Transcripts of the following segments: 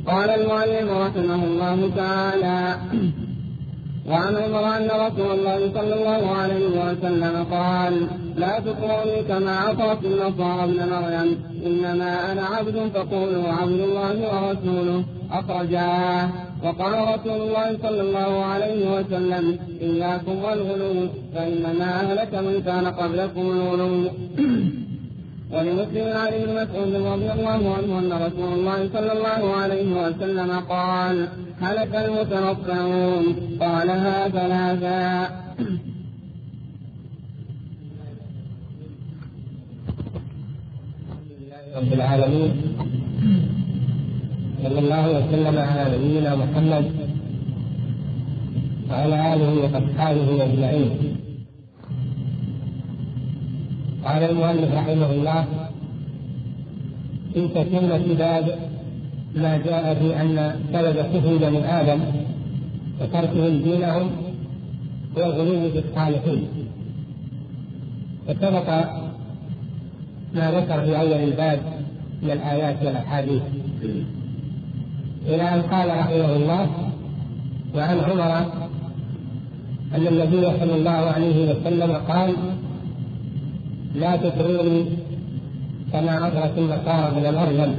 قال المؤلف رحمه الله تعالى: وعن عمر أن رسول الله صلى الله عليه وسلم قال: لا تطروني كما عطرت النصارى ابن مريم، إنما أنا عبد فقولوا عبد الله ورسوله. أخرجاه. وقال رسول الله صلى الله عليه وسلم: إياكم والغلو، فإنما أهلك من كان قبلكم الغلو. ولمسلم عن ابن مسعود رضي الله عنه أن رسول الله صلى الله عليه وسلم قال: هلك المتنطعون. قالها ثلاثا. رب العالمين، صلى الله وسلم على نبينا محمد وعلى آله وأصحابه أجمعين. قال المؤلف رحمه الله: في تتمة باب ما جاء في أن سبب كفر بني آدم وتركهم دينهم هو الغلو في الصالحين. وسبق ما ذكر في أول الباب من الآيات والأحاديث، إلى أن قال رحمه الله: وعن عمر أن النبي صلى الله عليه وسلم قال: لا تطروني كما عطرت النصارى ابن مريم،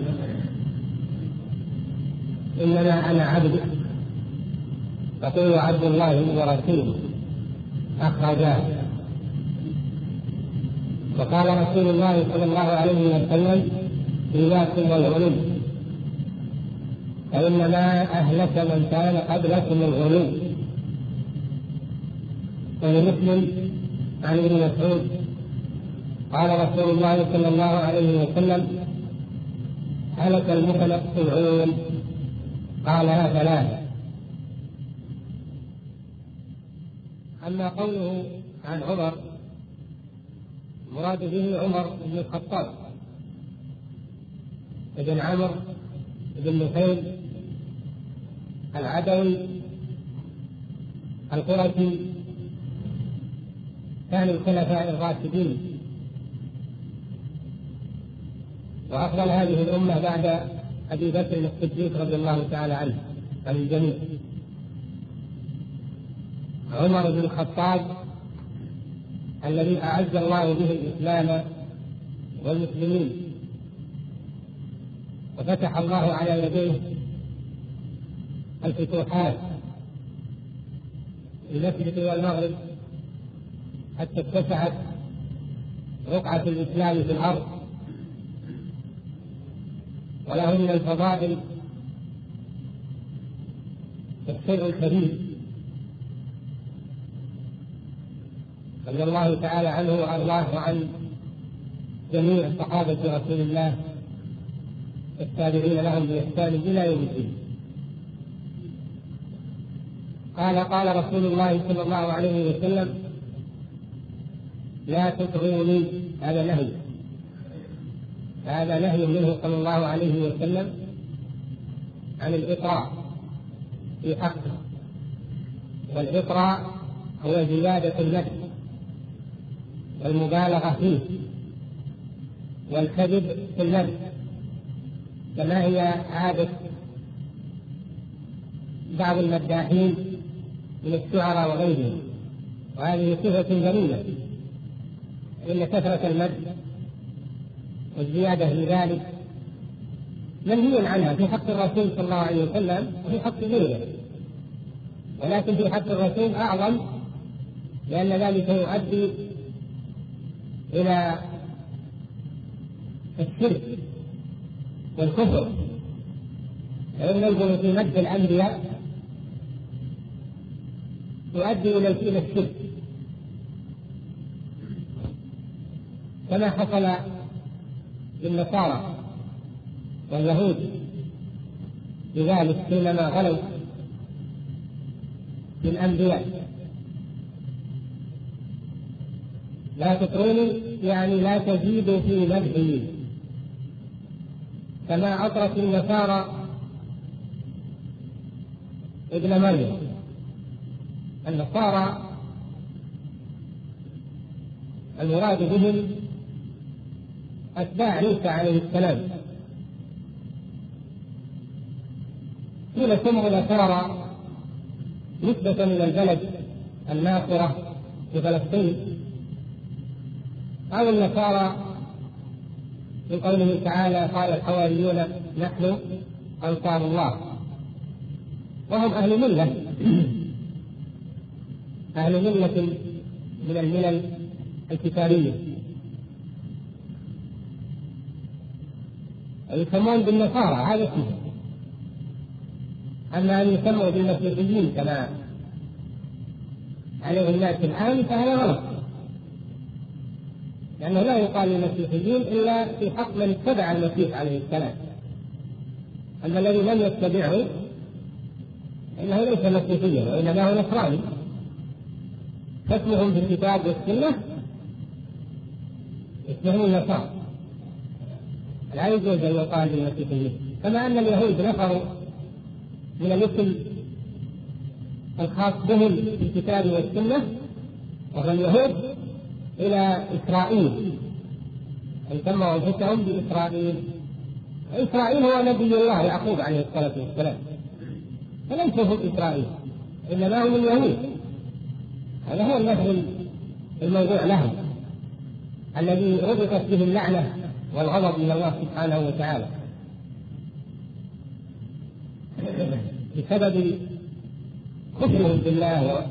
إنما أنا عبد فقولوا عبد الله ورسوله. أخرجاه. وقال رسول الله صلى الله عليه وسلم: إياكم والغلو، فإنما أهلك من كان قبلكم الغلو. ولمسلم عن ابن مسعود قال رسول الله صلى الله عليه وسلم: هلك المتنطعون. قالها ثلاثة. أما قوله عن عمر، مراد به عمر بن الخطاب ابن عمرو بن نفيل العدوي القرشي، ثاني الخلفاء الراشدين، وأفضل هذه الأمة بعد أبي بكر الصديق رضي الله تعالى عنه عن الجميع. عمر بن الخطاب الذي أعز الله به الإسلام والمسلمين، وفتح الله على يديه الفتوحات في المشرق والمغرب حتى اتسعت رقعة الإسلام في الأرض، وله من الفضائل الشيء الكبير رضي الله تعالى عنه وأرضاه وعن جميع صحابة رسول الله التابعين لهم بإحسان إلى يوم الدين. قال رسول الله صلى الله عليه وسلم: لا تطغوني. هذا نهي منه صلى الله عليه وسلم عن الإطراء في حقه. والإطراء هو زيادة المدح والمبالغة فيه والكذب في المدح، كما هي عادة بعض المداحين من الشعراء وغيرهم، وهذه صفة ذميمة، إن كثرة المدح والزيادة في ذلك منهي عنها في حق الرسول صلى الله عليه وسلم وفي حق غيره، ولكن في حق الرسول أعظم، لأن ذلك يؤدي إلى الشرك والكفر. فإن ننظر في مجد الأنبياء يؤدي إلى الشرك، كما حصل للنصارى واليهود لذلك حينما غلوا بالأنبياء. لا تطروني يعني لا تزيدوا في مدحي كما أطرت النصارى ابن مريم. النصارى المراد بهم أتباع عيسى عليه السلام، قيل سموا نصارى نسبة إلى البلد الناصرة في فلسطين، أو النصارى من قوله تعالى قال الحواريون نحن أنصار الله، وهم أهل ملة أهل ملة من الملل الكتابية، يسمون بالنصارى هذا اسمه. أما أن يسموا بالمسيحيين كما عليه الناس الآن فهذا غلط، لأنه لا يقال للمسيحيين إلا في حق من اتبع المسيح عليه السلام، أما الذي لم يتبعه إنه ليس مسيحيا وإنما هو نصراني، فاسمهم في الكتاب والسنة اسمهم النصارى، لا يجوز أن يقال للمسيحيين. كما أن اليهود نفروا من الاسم الخاص بهم في الكتاب والسنة وهو اليهود إلى إسرائيل، أي سموا أنفسهم بإسرائيل. إسرائيل هو نبي الله يعقوب عليه الصلاة والسلام، فليسوا هم إسرائيل إنما هم اليهود. هذا هو اللفظ الموضوع لهم الذي ربطت به اللعنة والغضب من الله سبحانه وتعالى بسبب كفرهم بالله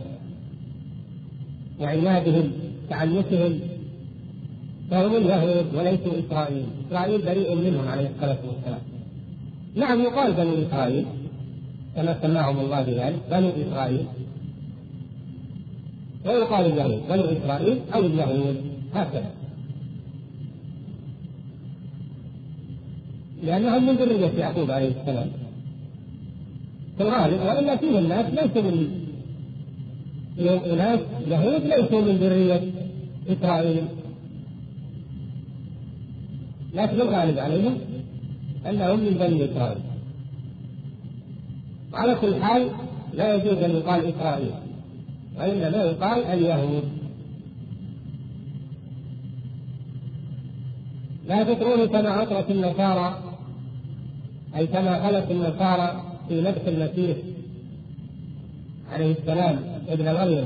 وعنادهم تعنتهم، فهم اليهود وليسوا إسرائيل. إسرائيل بريء منهم عليه الصلاة والسلام. نعم يقال بنو إسرائيل كما سماهم الله بذلك، بنو إسرائيل، ويقال اليهود بنو إسرائيل أو اليهود هكذا، لأنهم من ذرية يعقوب عليه السلام في الغالب، وإلا فيه الناس ليسوا من أناس يهود ليسوا من ذرية إسرائيل، لكن الغالب عليهم أنهم من بني إسرائيل. وعلى كل حال لا يجوز أن يقال إسرائيل، وإنما يقال اليهود. لا تطروني كما أطرت النصارى، أي كما خلت النصارى في مدح المسيح عليه السلام ابن مريم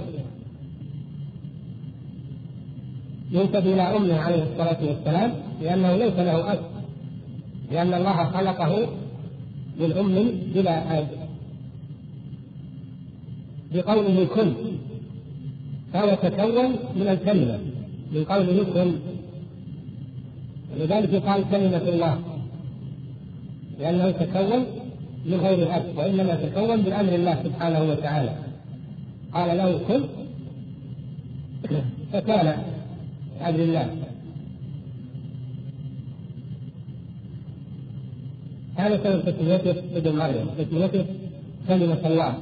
ينسب إلى أمه عليه الصلاة والسلام، لأنه ليس له أب، لأن الله خلقه من أم بلا أب بقوله كن، فهو تكون من الكلمة من قوله كن، لذلك يقال كلمة الله، لأنه تكون من غير الأب، وإنما تكون بأمر الله سبحانه وتعالى، قال له كن فكان بأمر الله. هذا سبب تسميته ابن مريم، تسميته كلمة الله،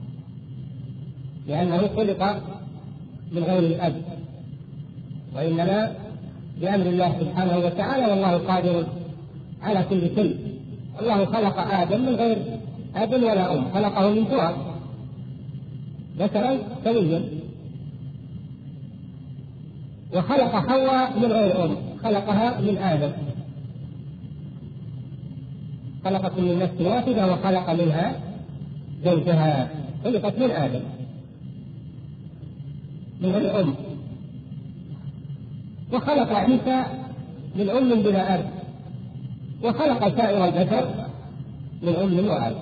لأنه خلق من غير الأب وإنما بأمر الله سبحانه وتعالى، والله قادر على كل شيء. الله خلق آدم من غير أب ولا أم، خلقه من تراب ذكرا سويا، وخلق حواء من غير أم، خلقها من آدم، خلقت من نفس واحدة وخلق منها زوجها، خلقت من آدم من غير أم، وخلق عيسى من أم بلا أب، وخلق سائر البشر من أم وأب.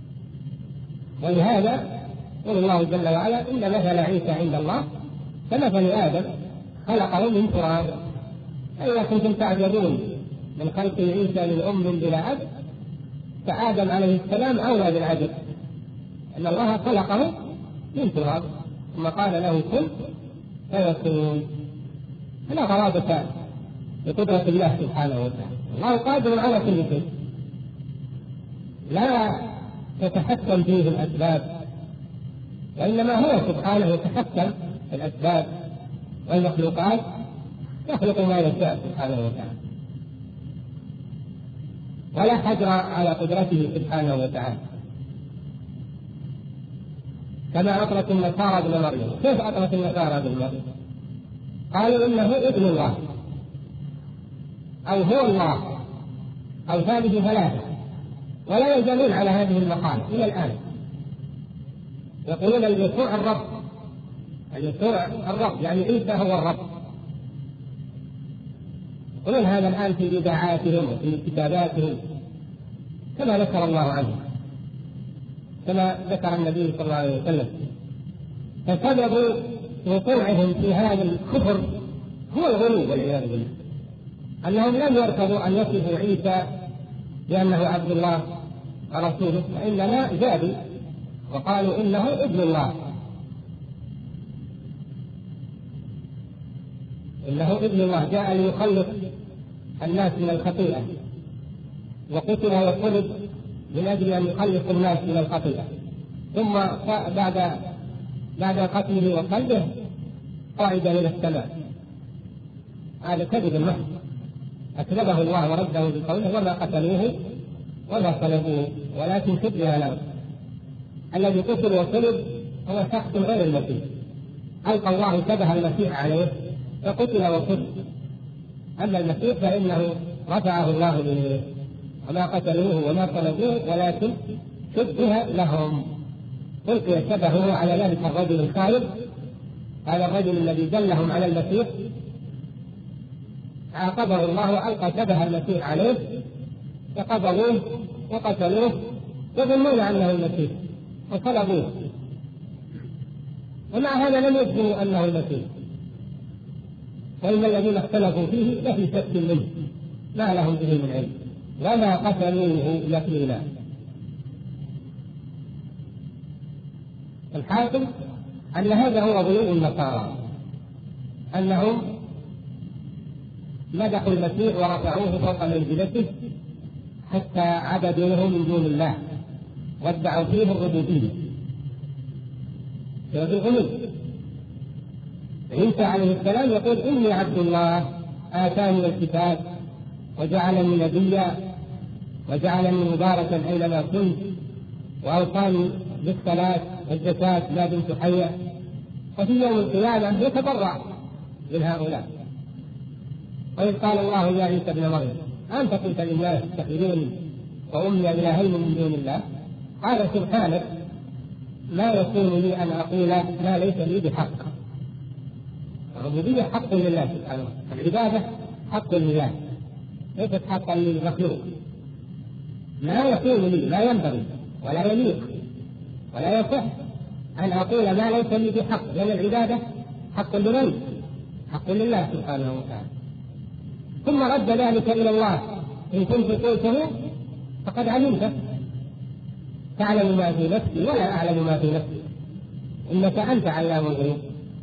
ولهذا يقول الله جل وعلا إن مثل عيسى عند الله كمثل آدم خلقه من تراب. أيضا كنتم تعجبون من خلق عيسى من أم بلا أب، فآدم عليه السلام أولى بالعجب، أن الله خلقه من تراب ثم قال له كن فيكون. فلا غرابة بقدرة الله سبحانه وتعالى، الله قادر على كل شيء، لا تتحكم فيه الأسباب، وإنما هو سبحانه يتحكم في الأسباب والمخلوقات، يخلق ما يشاء سبحانه وتعالى، ولا حجر على قدرته سبحانه وتعالى. كما أطرت النصارى ابن مريم. كيف أطرت النصارى ابن مريم؟ قالوا إنه ابن الله أو هو الله أو ثالث ثلاثة، ولا يزالون على هذه المقالة إلى الآن، يقولون يسوع الرب، يسوع الرب يعني عيسى هو الرب. يقولون هذا الآن في إذاعاتهم وفي كتاباتهم كما ذكر الله عنه، كما ذكر النبي صلى الله عليه وسلم. فسبب وقوعهم في هذا الكفر هو الغلو والعياذ بالله، أنهم لم يرفضوا أن يصفوا عيسى بأنه عبد الله ورسوله، وإنما زادوا وقالوا إنه ابن الله، إنه ابن الله جاء ليخلص الناس من الخطيئة، وقتل وصلب من أجل أن يخلص الناس من الخطيئة، ثم بعد قتله وقلبه صعد إلى السماء. هذا كذب محض أكذبه الله ورده بقوله وما قتلوه وما صلبوه ولكن شبه له. الذي قتل وصلب هو شخص غير المسيح، ألقى الله شبه المسيح عليه فقتل وصلب. أما المسيح فإنه رفعه الله إليه، وما قتلوه وما صلبوه ولكن شبه لهم، ألقي شبهه على ذلك الرجل الخائف، هذا الرجل الذي دلهم على المسيح عاقبه الله وألقى شبه المسيح عليه فقبضوه وقتلوه يظنون أنه المسيح وصلبوه، ومع هذا لم يجزموا أنه المسيح، وإن الذين اختلفوا فيه لفي شك منه ما لهم به من علم وما قتلوه يقينا. الحاكم أن هذا هو غلو النصارى، أنهم مدحوا المسيح ورفعوه فوق منزلته حتى عبدوه من دون الله وادعوا فيه الربوبية. هذا الغلو. عيسى عليه السلام يقول إني عبد الله آتاني الكتاب وجعلني نبيا وجعلني مباركا أينما كنت وأوصاني بالصلاة والزكاة ما دمت حيا. وفي يوم القيامة يتبرع من هؤلاء. وإذ قال الله يا عيسى ابن مريم أنت قلت للناس اتخذوني وأمي إلهين من دون الله، قال سبحانك ما يكون لي أن أقول ما ليس لي بحق. الربوبية حق لله سبحانه، العبادة حق لله ليست حقا للمخلوق. ما يكون لي، لا ينبغي ولا يليق ولا يصح أن أقول ما ليس لي بحق، لأن العبادة حق لمن؟ حق لله سبحانه وتعالى. ثم رد ذلك إلى الله إن كنت قلته فقد علمته تعلم ما في نفسي ولا أعلم ما في نفسي إنك أنت علام الغيوب.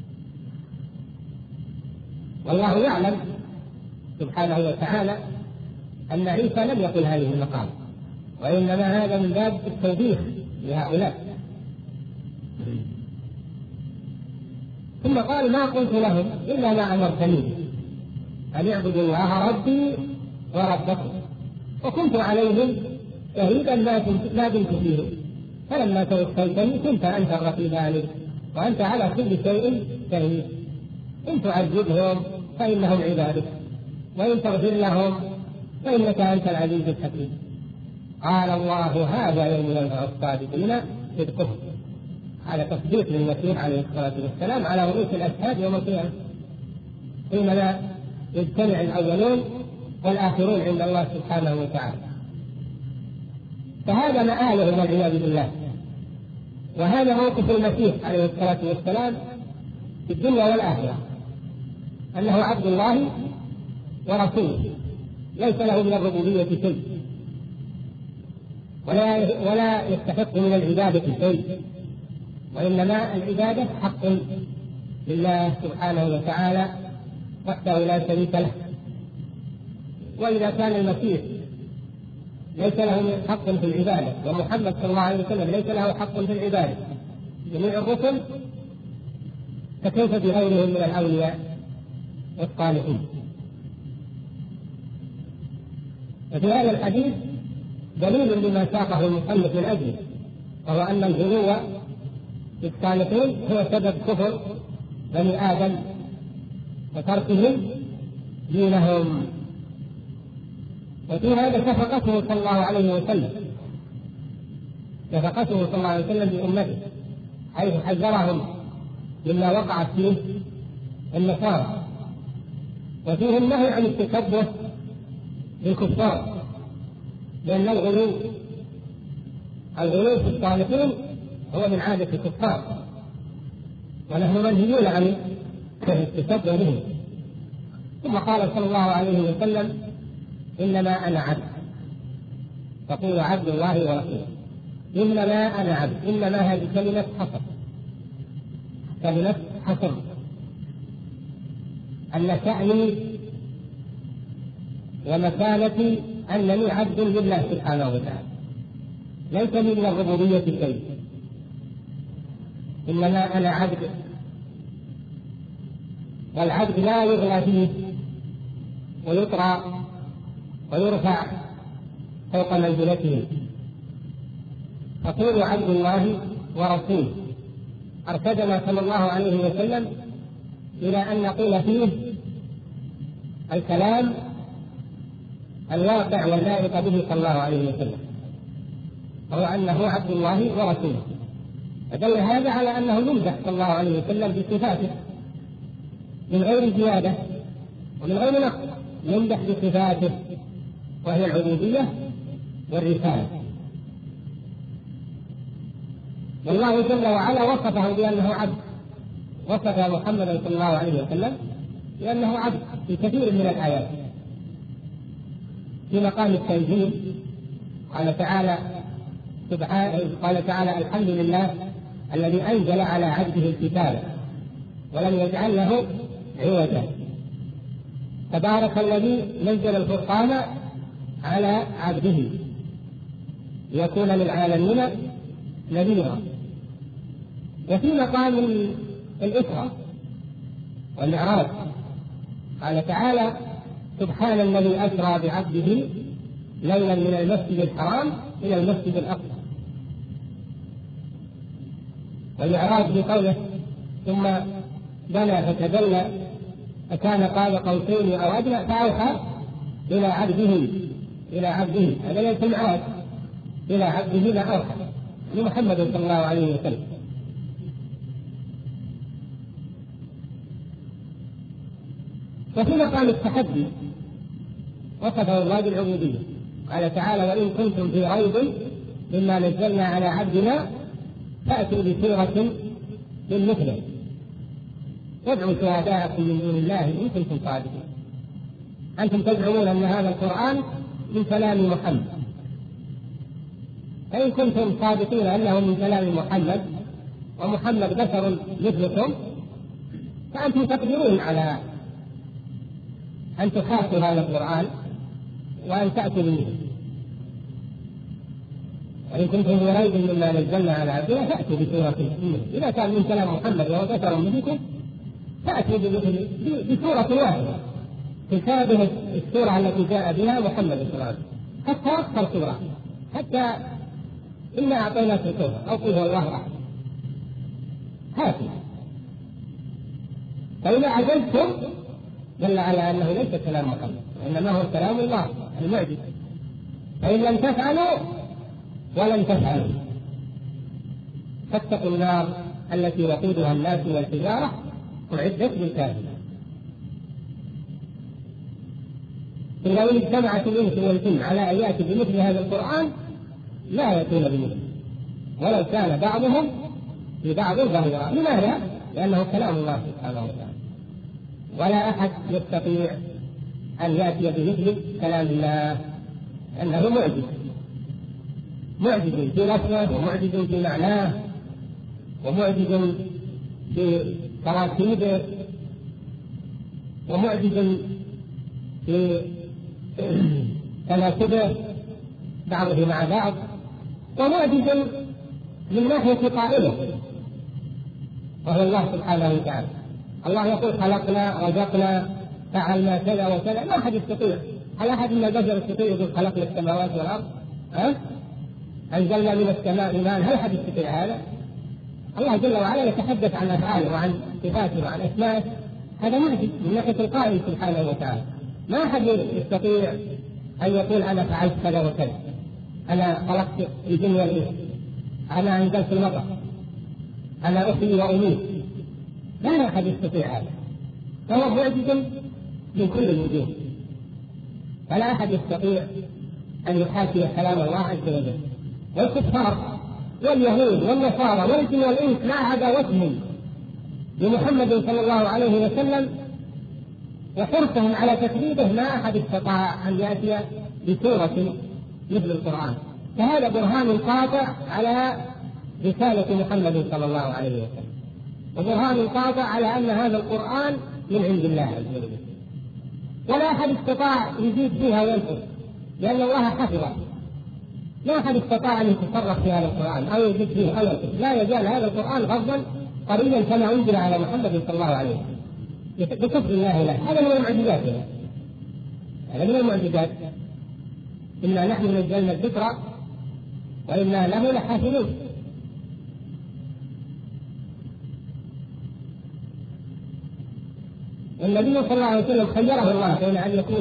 والله يعلم سبحانه وتعالى أن عيسى لم يقل هذه المقالة، وإنما هذا من باب التوبيخ لهؤلاء. ثم قال ما قلت لهم إلا ما أمرتني أن اعبدوا الله ربي وربكم وكنت عليهم شهيدا ما دمت فيهم فلما توفيتني كنت أنت الرقيب عليهم وأنت على كل شيء شهيد. إن تعذبهم فإنهم عبادك وإن تغفر لهم فإنك أنت العزيز الحكيم. قال الله هذا يوم ينفع الصادقين صدقهم. على تصديق للمسيح عليه الصلاة والسلام على رؤوس الأشهاد يوم القيامة حينما يجتمع الأولون والآخرون عند الله سبحانه وتعالى. فهذا مآله والعياذ بالله، وهذا موقف المسيح عليه الصلاة والسلام في الدنيا والآخرة، أنه عبد الله ورسوله ليس له من الربوبية شيء ولا يستحق من العبادة شيء، وإنما العبادة حق لله سبحانه وتعالى وحده لا شريك له. وإذا كان المسيح ليس له حق في العبادة ومحمد صلى الله عليه وسلم ليس له حق في العبادة جميع الرسل، فكيف بغيرهم من الأولياء والصالحين؟ ففي هذا الحديث دليل لما ساقه المصنف من أجله، وهو أن الغلو في الصالحين هو سبب كفر بني آدم وتركهم دينهم. وفي هذا شفقته صلى الله عليه وسلم شفقته صلى الله عليه وسلم بأمته، حيث حذرهم مما وقعت فيه النصارى، وفيه النهي عن التشبه بالكفار، لأن الغلو في الصالحين هو من عادة الكفار، ونحن منهيون عن التشبه بهم. ثم قال صلى الله عليه وسلم: إنما أنا عبد، فقولوا عبد الله ورسوله. إنما أنا عبد، إنما هذه كلمة حصر، كلمة حصر، أن شأني ومكانتي أنني عبد لله سبحانه وتعالى، ليس من الربوبية شيء، إنما أنا عبد، والعبد لا يغلى فيه ويطرى ويرفع فوق منزلته. فقولوا عبد الله ورسوله. أرشدنا صلى الله عليه وسلم إلى أن نقول فيه الكلام الواقع واللائق به صلى الله عليه وسلم، وهو أنه عبد الله ورسوله. فدل هذا على أنه يمدح صلى الله عليه وسلم بصفاته من غير زيادة ومن غير نقص، يمدح بصفاته وهي العبودية والرسالة. والله جل وعلا وصفه بأنه عبد، وصف محمدا صلى الله عليه وسلم بأنه عبد في كثير من الآيات. في مقام التنزيل قال تعالى: الحمد لله الذي أنزل على عبده الكتاب ولم يجعل له عوجا، تبارك الذي نزل الفرقان على عبده ليكون للعالمين نذيرا. وفي مقام الإسراء والمعراج قال تعالى: سبحان الذي أسرى بعبده ليلا من المسجد الحرام إلى المسجد الأقصى. والمعراج بقوله: ثم دنا فتدلى فكان قاب قوسين أو أدنى فأوحى إلى عبده هذا ليس المعراج، إلى عبده ما أوحى لمحمد صلى الله عليه وسلم. وفي مقام التحدي وصفه الله بالعبودية قال تعالى: وإن كنتم في ريب مما نزلنا على عبدنا فأتوا بسورة من مثله وادعوا شهداءكم من دون الله إن كنتم صادقين. أنتم تزعمون أن هذا القرآن من كلام محمد، فإن كنتم صادقين أنه من كلام محمد ومحمد بشر مثلكم فأنتم تقدرون على أن تخاطبوا هذا القرآن وأن تأتوا به. وإن كنتم في ريب مما نزلنا على عبدنا فأتوا بسورة منه. إذا كان من كلام محمد وهو بشر مثلكم فأتوا بسورة واحدة تشابه السورة التي جاء بها محمد صلى الله عليه وسلم، حتى أكثر سورة، حتى إنا أعطيناك الكوثر أو قل هو الله أحد. هاتوا. فإذا عجزتم دل على أنه ليس كلام محمد وإنما هو كلام الله المعجز. فإن لم تفعلوا ولن تفعلوا فاتقوا النار التي وقودها الناس والحجارة أعدت للكافرين. لو اجتمعت الإنس والجن على أن يأتوا بمثل هذا القرآن لا يأتون بمثله ولو كان بعضهم لبعض ظهيرا. لماذا؟ لأنه كلام الله سبحانه وتعالى، ولا أحد يستطيع أن يأتي بمثل كلام الله، أنه معجز في لفظه ومعجز في معناه ومعجز في تراكيبه ومعجز في تناسبه بعضه مع بعض ومعجز من ناحية قائله وهو الله سبحانه وتعالى. الله يقول: خلقنا رزقنا فعلنا كذا وكذا. ما أحد يستطيع، هل أحد من البشر يستطيع يقول خلقنا السماوات والأرض؟ أنزلنا من السماء ماء؟ هل أحد يستطيع هذا؟ الله جل وعلا يتحدث عن أفعاله وعن صفاته وعن أسمائه، هذا معجز من ناحية القائل سبحانه وتعالى. ما أحد يستطيع أن يقول أنا فعلت كذا وكذا، أنا خلقت الجن والإنس. أنا أنزلت المطر، أنا أحيي وأميت. لا أحد يستطيع هذا، فهو معجز من كل الوجوه، فلا أحد يستطيع أن يحاكي كلام الله عز وجل. والكفار واليهود والنصارى والجن والإنس مع عداوتهم لمحمد صلى الله عليه وسلم وحرصهم على تكذيبه ما أحد استطاع أن يأتي بسورة مثل القرآن. فهذا برهان قاطع على رسالة محمد صلى الله عليه وسلم، وبرهان قاطع على أن هذا القرآن من عند الله عز وجل، ولا أحد استطاع يزيد فيها وينقص، لأن الله حفظه. لا أحد استطاع أن يتصرف في هذا القرآن أو يزيد فيه أو ينقص. لا يزال هذا القرآن غضا قريبا كما أنزل على محمد صلى الله عليه وسلم بكفر الله له. هذا من المعجزات، هذا من المعجزات. إنا نحن نزلنا الذكر وإنا له لحافظون. والنبي صلى الله عليه وسلم خيره الله بين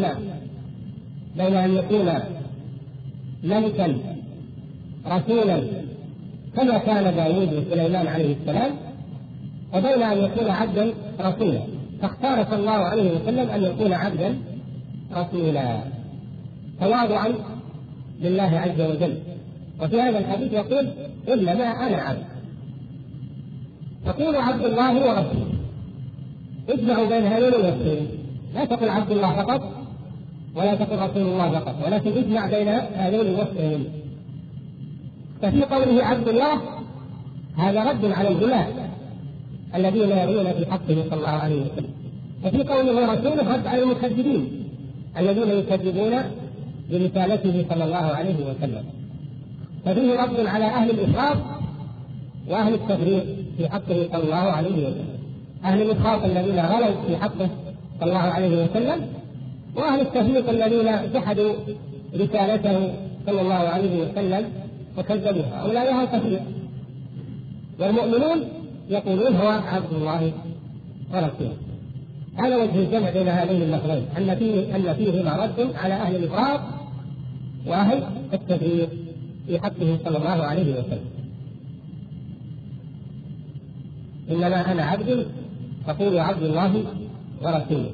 أن يكون ملكا رسولا كما كان داوود وسليمان عليه السلام، وبين أن يكون عبدا رسولا، فاختار صلى الله عليه وسلم أن يكون عبدا رسولا تواضعا لله عز وجل. وفي هذا الحديث يقول إنما أنا عبد، تقول عبد الله ورسوله، اجمعوا بين هذين الوصفين، لا تقل عبد الله فقط ولا تقل رسول الله فقط، ولكن اجمع بين هذين الوصفين. ففي قوله عبد الله هذا رد على الغلاة الذين يرون في حقه صلى الله عليه وسلم، وفي قوله رسوله رد على المكذبين الذين يكذبون برسالته صلى الله عليه وسلم. ففيه رد على أهل الإفراط وأهل التفريط في حقه صلى الله عليه وسلم، أهل الإفراط الذين غلوا في حقه صلى الله عليه وسلم، وأهل التفريط الذين جحدوا رسالته صلى الله عليه وسلم وكذبوها، هؤلاء هم تفريط. والمؤمنون يقولون هو عبد الله ورسوله. هذا وجه الجمع بين هذين اللفظين، أن فيهما رد على أهل الإفراط وأهل التفريط في حقه صلى الله عليه وسلم. إنما أنا عبد فقولوا عبد الله ورسوله.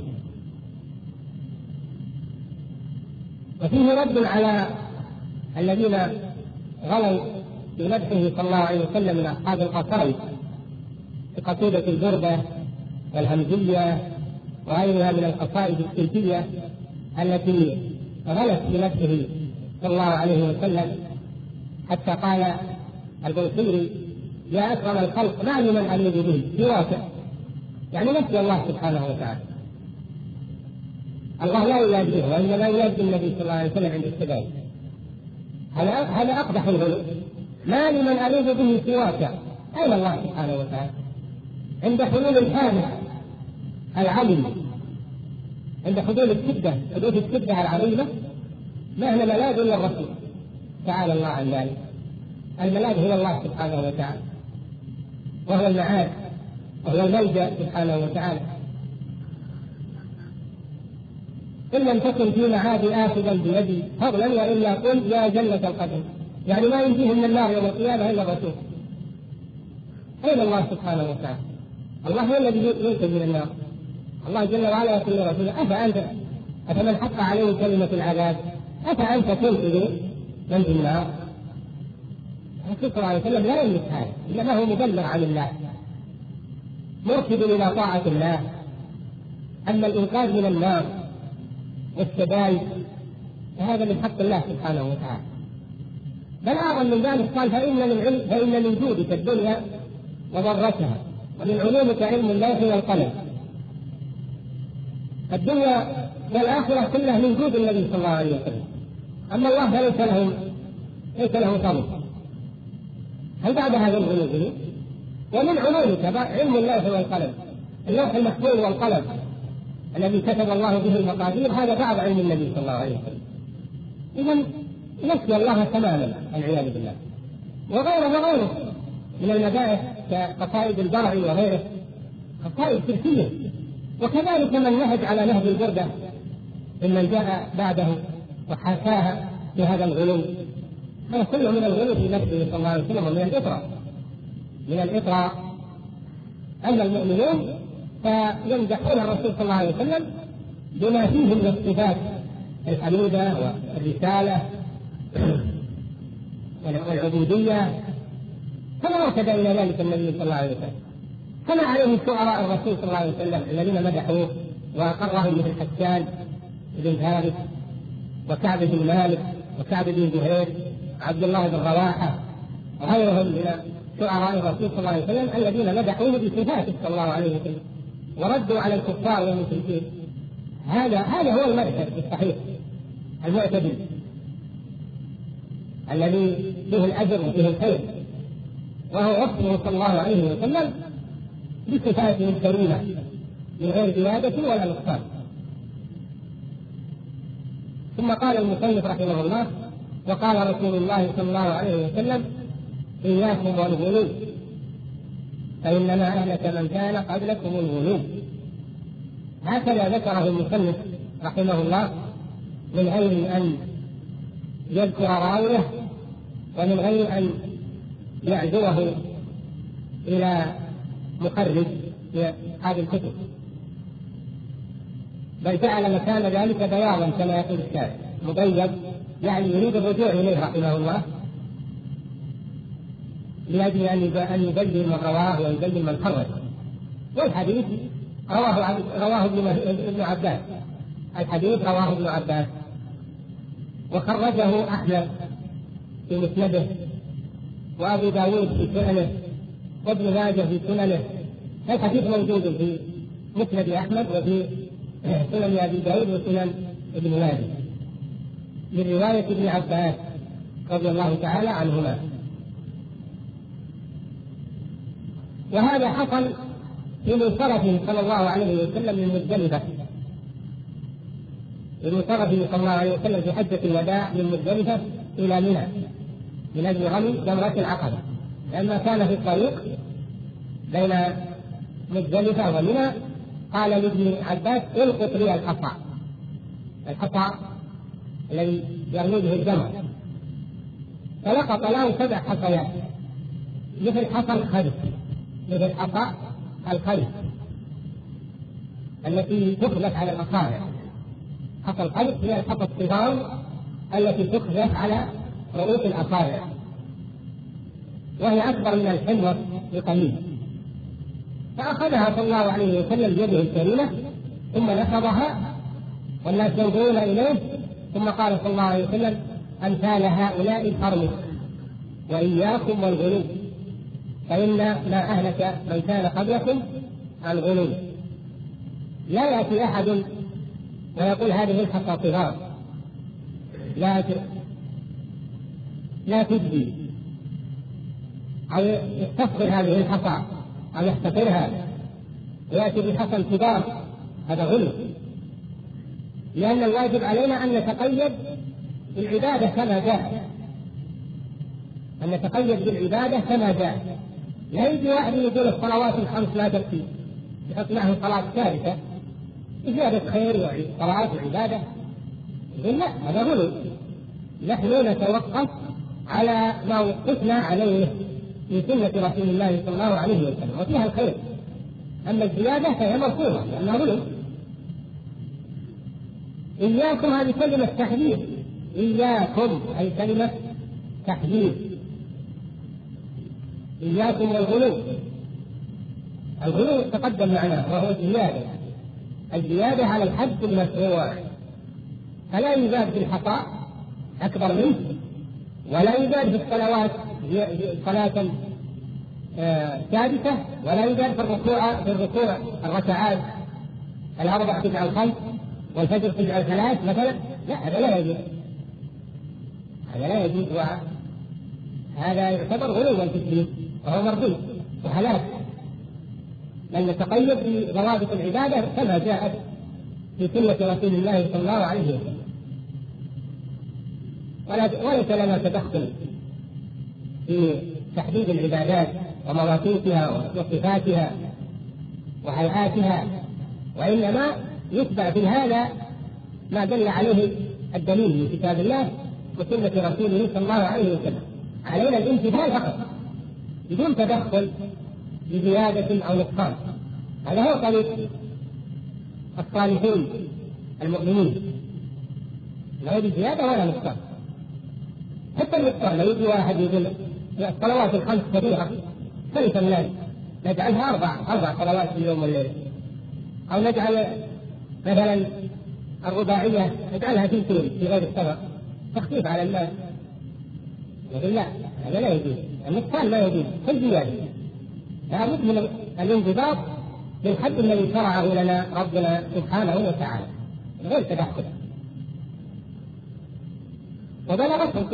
وفيه رد على الذين غلوا في مدحه صلى الله عليه وسلم من أصحاب القصائد كقصيدة البردة والهمزية وغيرها من القصائد السلفية التي غلت في مدحه صلى الله عليه وسلم، حتى قال البوصيري يا أكرم الخلق ما لمن ألوذ به سواك، يعني نفي الله سبحانه وتعالى. الله لا يلاد به، وإنما يلاد بالنبي صلى الله عليه وسلم عند السبايا. هذا أقبح الغلو. ما لمن ألوذ به سواك، أين الله سبحانه وتعالى؟ عند حلول الحادث العلم، عند حدوث السدة العظيمة ما هنا ملاذ إلا الرسول تعالى الله عن ذلك. الملاذ هو الله سبحانه وتعالى، وهو المعاد وهو الملجأ سبحانه وتعالى. إن لم تكن في معادي آخذا بيدي فضلا وإلا قل يا جنة القدر، يعني ما ينجيه من النار يوم القيامة إلا الرسول. أين الله سبحانه وتعالى؟ الله هو الذي ينقذ من النار. الله جل وعلا يقول لرسوله أفمن حق عليه كلمة العذاب أفأنت تنقذ من في النار؟ الرسول صلى الله عليه وسلم لا يملك هذا، إنما هو مبلغ عن الله مرشد إلى طاعة الله. أما الإنقاذ من النار والشدائد فهذا من حق الله سبحانه وتعالى. بل أعظم من ذلك قال فإن من جودك الدنيا وضرتها ومن علومك علم اللوح والقلم. الدنيا والآخرة كلها من جود النبي صلى الله عليه وسلم، أما الله فليس له فضل. هل بعد هذا العلوم؟ ومن علومك علم اللوح والقلم، اللوح المحفوظ والقلم الذي كتب الله به المقادير، هذا بعد علم النبي صلى الله عليه وسلم. إذن نسي الله تماما والعياذ بالله. وغيره من المدائح كقصائد البرع وغيره قصائد سلفية. وكذلك من نهج على نهج البردة ممن جاء بعده وحكاها في هذا الغلو هذا كله من الغلو في نفسه صلى الله عليه وسلم ومن الإطراء. من الإطراء أن المؤمنون فيمدحون الرسول صلى الله عليه وسلم بما فيه من الصفات الحميدة والرسالة والعبودية، كما رشد إلى ذلك النبي صلى الله عليه وسلم، كما عليه شعراء الرسول صلى الله عليه وسلم الذين مدحوه وأقرهم مثل حسان بن ثابت وكعب بن مالك وكعب بن زهير عبد الله بن رواحة وغيرهم من شعراء الرسول صلى الله عليه وسلم الذين مدحوه بصفاته صلى الله عليه وسلم وردوا على الكفار والمشركين. هذا هو المرشد الصحيح المعتدل الذي فيه الأجر وفيه الخير، وهو وصفه صلى الله عليه وسلم بصفاته الكريمة من غير زيادة ولا نقصان. ثم قال المصنف رحمه الله: وقال رسول الله صلى الله عليه وسلم: إياكم والغلو فإنما أهلك من كان قبلكم الغلو. هكذا ذكره المصنف رحمه الله من غير أن يذكر راويه ومن غير أن يعزوه إلى مخرج في هذه الكتب، بل جعل مكان ذلك بياضا كما يقول الشارع مبيض، يعني يريد الرجوع إليه رحمه الله لأجل أن يبين من رواه ويبين من خرج. والحديث رواه ابن عباس، الحديث رواه ابن عباس وخرجه أحمد في مسنده وأبو داود في سننه وابن ماجه في سننه. الحديث موجود في مسند أحمد وفي سنن أبي داود وسنن ابن ماجه من رواية ابن عباس رضي الله تعالى عنهما. وهذا حصل في منصرفه صلى الله عليه وسلم من مزدلفة، بمنصرفه صلى الله عليه وسلم في حجة الوداع من مزدلفة إلى منى من أجل رمي جمرة العقبة، لما كان في الطريق بين مزدلفة ومنى قال لابن عباس: القط لي الحصى الذي يرمي به الجمر، فلقط له 7 حصيات مثل حصى الخلف، مثل حصى الخلف التي تخلف على الأصابع. حصى الخلف هي الحصى الصغار التي تخلف على رؤوس الأصابع، وهي أكبر من الحنوة بقليل. فأخذها صلى الله عليه وسلم بيده الكريمة ثم نفضها والناس ينظرون إليه، ثم قال صلى الله عليه وسلم: أمثال هؤلاء الحرم وإياكم والغلو فإن ما أهلك من كان قبلكم الغلو. لا يأتي أحد ويقول هذه الحصى صغار لا تجدي أو يستصغر هذه الحصى أو يحتقرها ويأتي بحصى كبار، هذا غلو. لأن الواجب علينا أن نتقيد بالعبادة كما جاء، أن نتقيد بالعبادة كما جاء. لا يجي واحد يقول الصلوات الخمس لا تكفي، يحط معه صلاة ثالثة زيادة خير وصلاة وعبادة، يقول لا، هذا غلو. نحن نتوقف على ما وقفنا عليه في سنة رسول الله صلى الله عليه وسلم وفيها الخير، أما الزيادة فهي مرفوضة لأنها غلو. إياكم هذه كلمة تحذير، إياكم أي كلمة تحذير، إياكم والغلو. الغلو تقدم معناه وهو الزيادة على الحد المشروع، فلا يزاد في الحصى أكبر منه، ولا يزاد في الصلوات صلاة ثابتة، ولا يزاد في الركوع الركعات 4 تجعل 5 والفجر تجعل 3 مثلا. لا، هذا لا يجوز، هذا لا يجوز، هذا يعتبر غلوا في الدين وهو مردود وهلاك. بل نتقيد بضوابط العبادة كما جاءت في سنة رسول الله صلى الله عليه وسلم، وليس لنا تدخل في تحديد العبادات ومواقيتها وصفاتها وهيئاتها، وإنما يتبع في هذا ما دل عليه الدليل من كتاب الله وسنة رسوله صلى الله عليه وسلم. علينا الامتثال فقط بدون تدخل بزيادة أو نقصان. هذا هو طريق الصالحين المؤمنين، لا يجي زيادة ولا نقصان. حتى النقصان لو يجي واحد يقول الصلوات الخمس كبيرة خلف الناس نجعلها أربع صلوات في اليوم والليل، أو نجعل مثلا الرباعية نجعلها ثلثين في غير السفر تخفيف على الناس. يقول لا، هذا لا يجوز، النقصان لا يجوز كل زيادة. لابد من الانضباط بالحد الذي شرعه لنا ربنا سبحانه وتعالى غير تدخل. وبلغتهم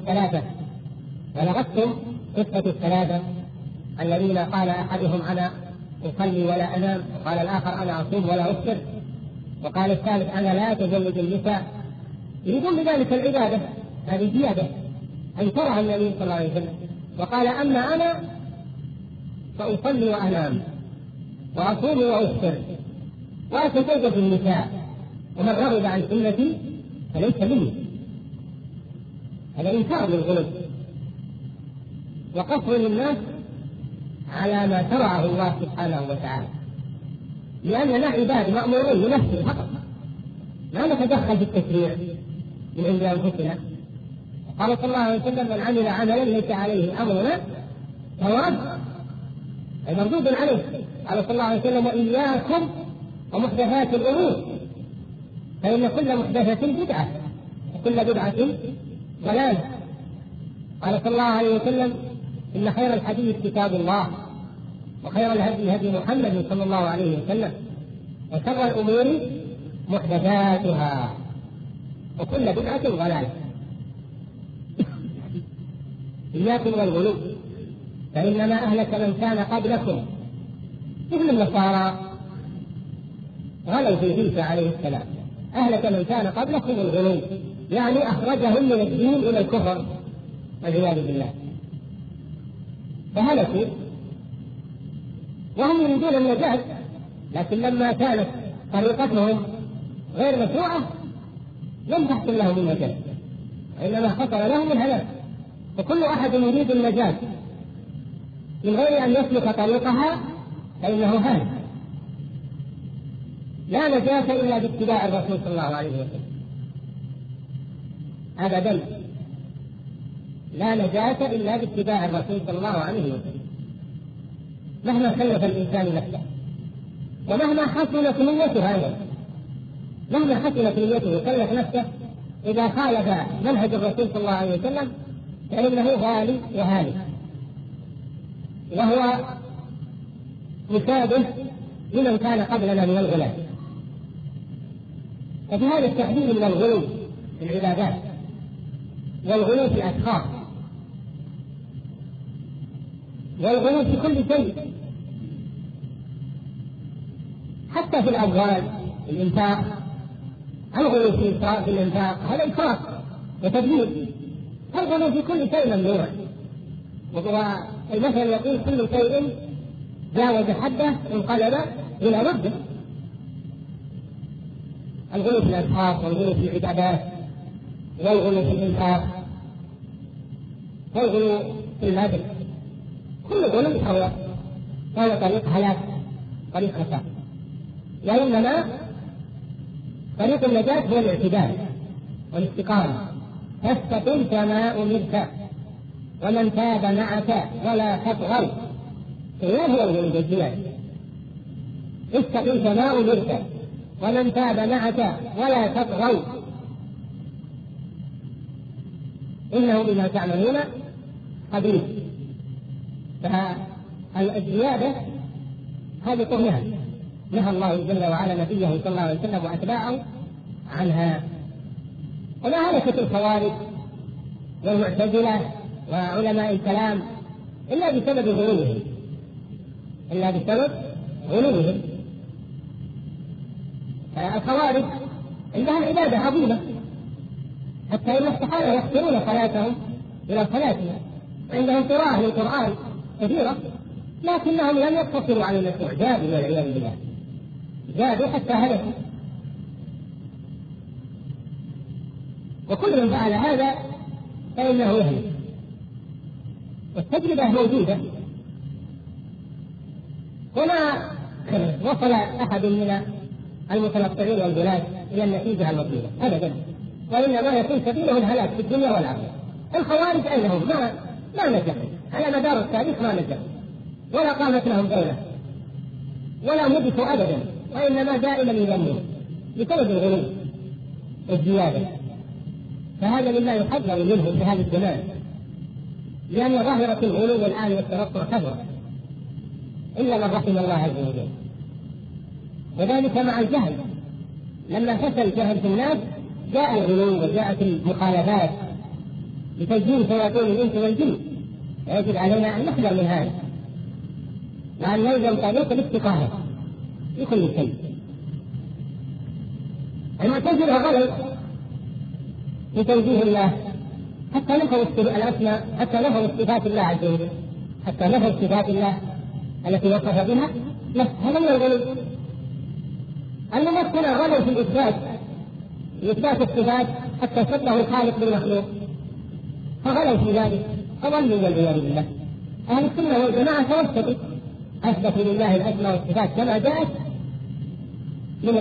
قصة الثلاثة الذين قال أحدهم أنا أصلي ولا أنام، وقال الآخر أنا أصوم ولا أفطر، وقال الثالث أنا لا أتزوج النساء. يقول بذلك العبادة هذه زيادة أنكرها النبي صلى الله عليه وسلم، وقال أما أنا فأصلي وأنام وأصوم وأفطر وأتزوج النساء، ومن رغب عن سنتي فليس مني. هذا إنكار للغلو وقصر للناس على ما شرعه الله سبحانه وتعالى، لأننا عباد مأمورين بنفسه فقط، لا نتدخل في التشريع من عند أنفسنا. قال صلى الله عليه وسلم من عمل عملا ليس عليه أمرنا فهو رد، أي مردود عليه. قال صلى الله عليه وسلم وإياكم ومحدثات الأمور فإن كل محدثة بدعة وكل بدعة ضلالة. قال صلى الله عليه وسلم إن خير الحديث كتاب الله وخير الهدي هدي محمد صلى الله عليه وسلم وشر الأمور محدثاتها وكل بدعة ضلالة. إياكم والغلو فإنما أهلك من كان قبلكم، مثل النصارى غلوا في عيسى عليه السلام، أهلك من كان قبلكم الغلو، يعني أخرجهم من الدين إلى الكفر والعياذ بالله، فهلكوا وهم يريدون النجاة، لكن لما كانت طريقتهم غير مشروعة لم تحصل لهم النجاة، وإنما حصل لهم الهلاك. فكل أحد يريد النجاة من غير أن يسلك طريقها فإنه هالك. لا نجاة إلا باتباع الرسول صلى الله عليه وسلم أبدا، لا نجاة إلا باتباع الرسول صلى الله عليه وسلم مهما كلف الإنسان نفسه ومهما حسنت نيته. أيضا مهما حسنت نيته وكلف نفسه إذا خالف منهج الرسول صلى الله عليه وسلم فإنه غالي وهالك، وهو مشابه لمن كان قبلنا من الغلاة. ففي هذا التحذير من الغلو في العبادات والغلو في الأشخاص والغلو في كل شيء، حتى في الأموال الإنفاق. الغلو في الإنفاق هذا إسراف وتبذير، الغلو في كل شيء ممنوع. والمثل يقول كل شيء جاوز حده انقلب إلى ضده. الغلو في الأشخاص والغلو في العبادات والغلو في الإنفاق والغلو في المال، كل غلو هو طريق هلاك، طريق خسارة. وإنما طريق النجاة هو الاعتدال والاستقامة. فاستقم كما أمرت ومن تاب معك ولا تطغوا. هو الغلو بالزيادة. استقم كما أمرت ومن تاب معك ولا تطغوا إنه بما تعملون خبير. فالزيادة هذه طغيان نهى الله جل وعلا نبيه صلى الله عليه وسلم وأتباعه عنها. وما هلكت الخوارج والمعتزلة وعلماء الكلام إلا بسبب غلوهم. الخوارج عندها عبادة عظيمة حتى إن استحالة يحصرون صلاتهم إلى صلاتنا، عندهم قراءة للقرآن كثيرة، لكنهم لم يقتصروا على الاستعجاب والعياذ بالله، زادوا حتى هلكوا. وكل من فعل هذا فإنه يهلك. والتجربة موجودة، وما وصل أحد من المتنطعين والبلاد إلى النتيجة المطلوبة أبدا، وإنما يكون سبيله الهلاك في الدنيا والآخرة. الخوارج أينهم؟ ما نجحوا على مدار التاريخ، ما نجحوا ولا قامت لهم دولة ولا مدحوا أبدا، وإنما دائما يذمون بسبب الغلو والزيادة. فهذا مما يحذر منه في هذا الزمان، لأن ظاهرة الغلو الآن والتنطع كثرت إلا من رحم الله عز وجل. وذلك مع الجهل، لما فشل الجهل في الناس جاء الغلو وجاءت المخالفات لتزيين شياطين الإنس والجن. يجب علينا أن نحذر من هذا، وأن نلزم طريق الاستقامة في كل شيء. المعتزلة غلط في توجيه الله، حتى نفوا الأسماء، حتى نفوا صفات الله عز وجل، حتى نفوا صفات الله التي وصف بها. هذا من الغلو. الممثلة غلوا في إثبات الصفات حتى شبهوا الخالق بالمخلوق، فغلوا في ذلك فضلوا والعياذ بالله. أهل السنة والجماعة توسطوا، أثبتوا لله الأسماء والصفات كما جاءت من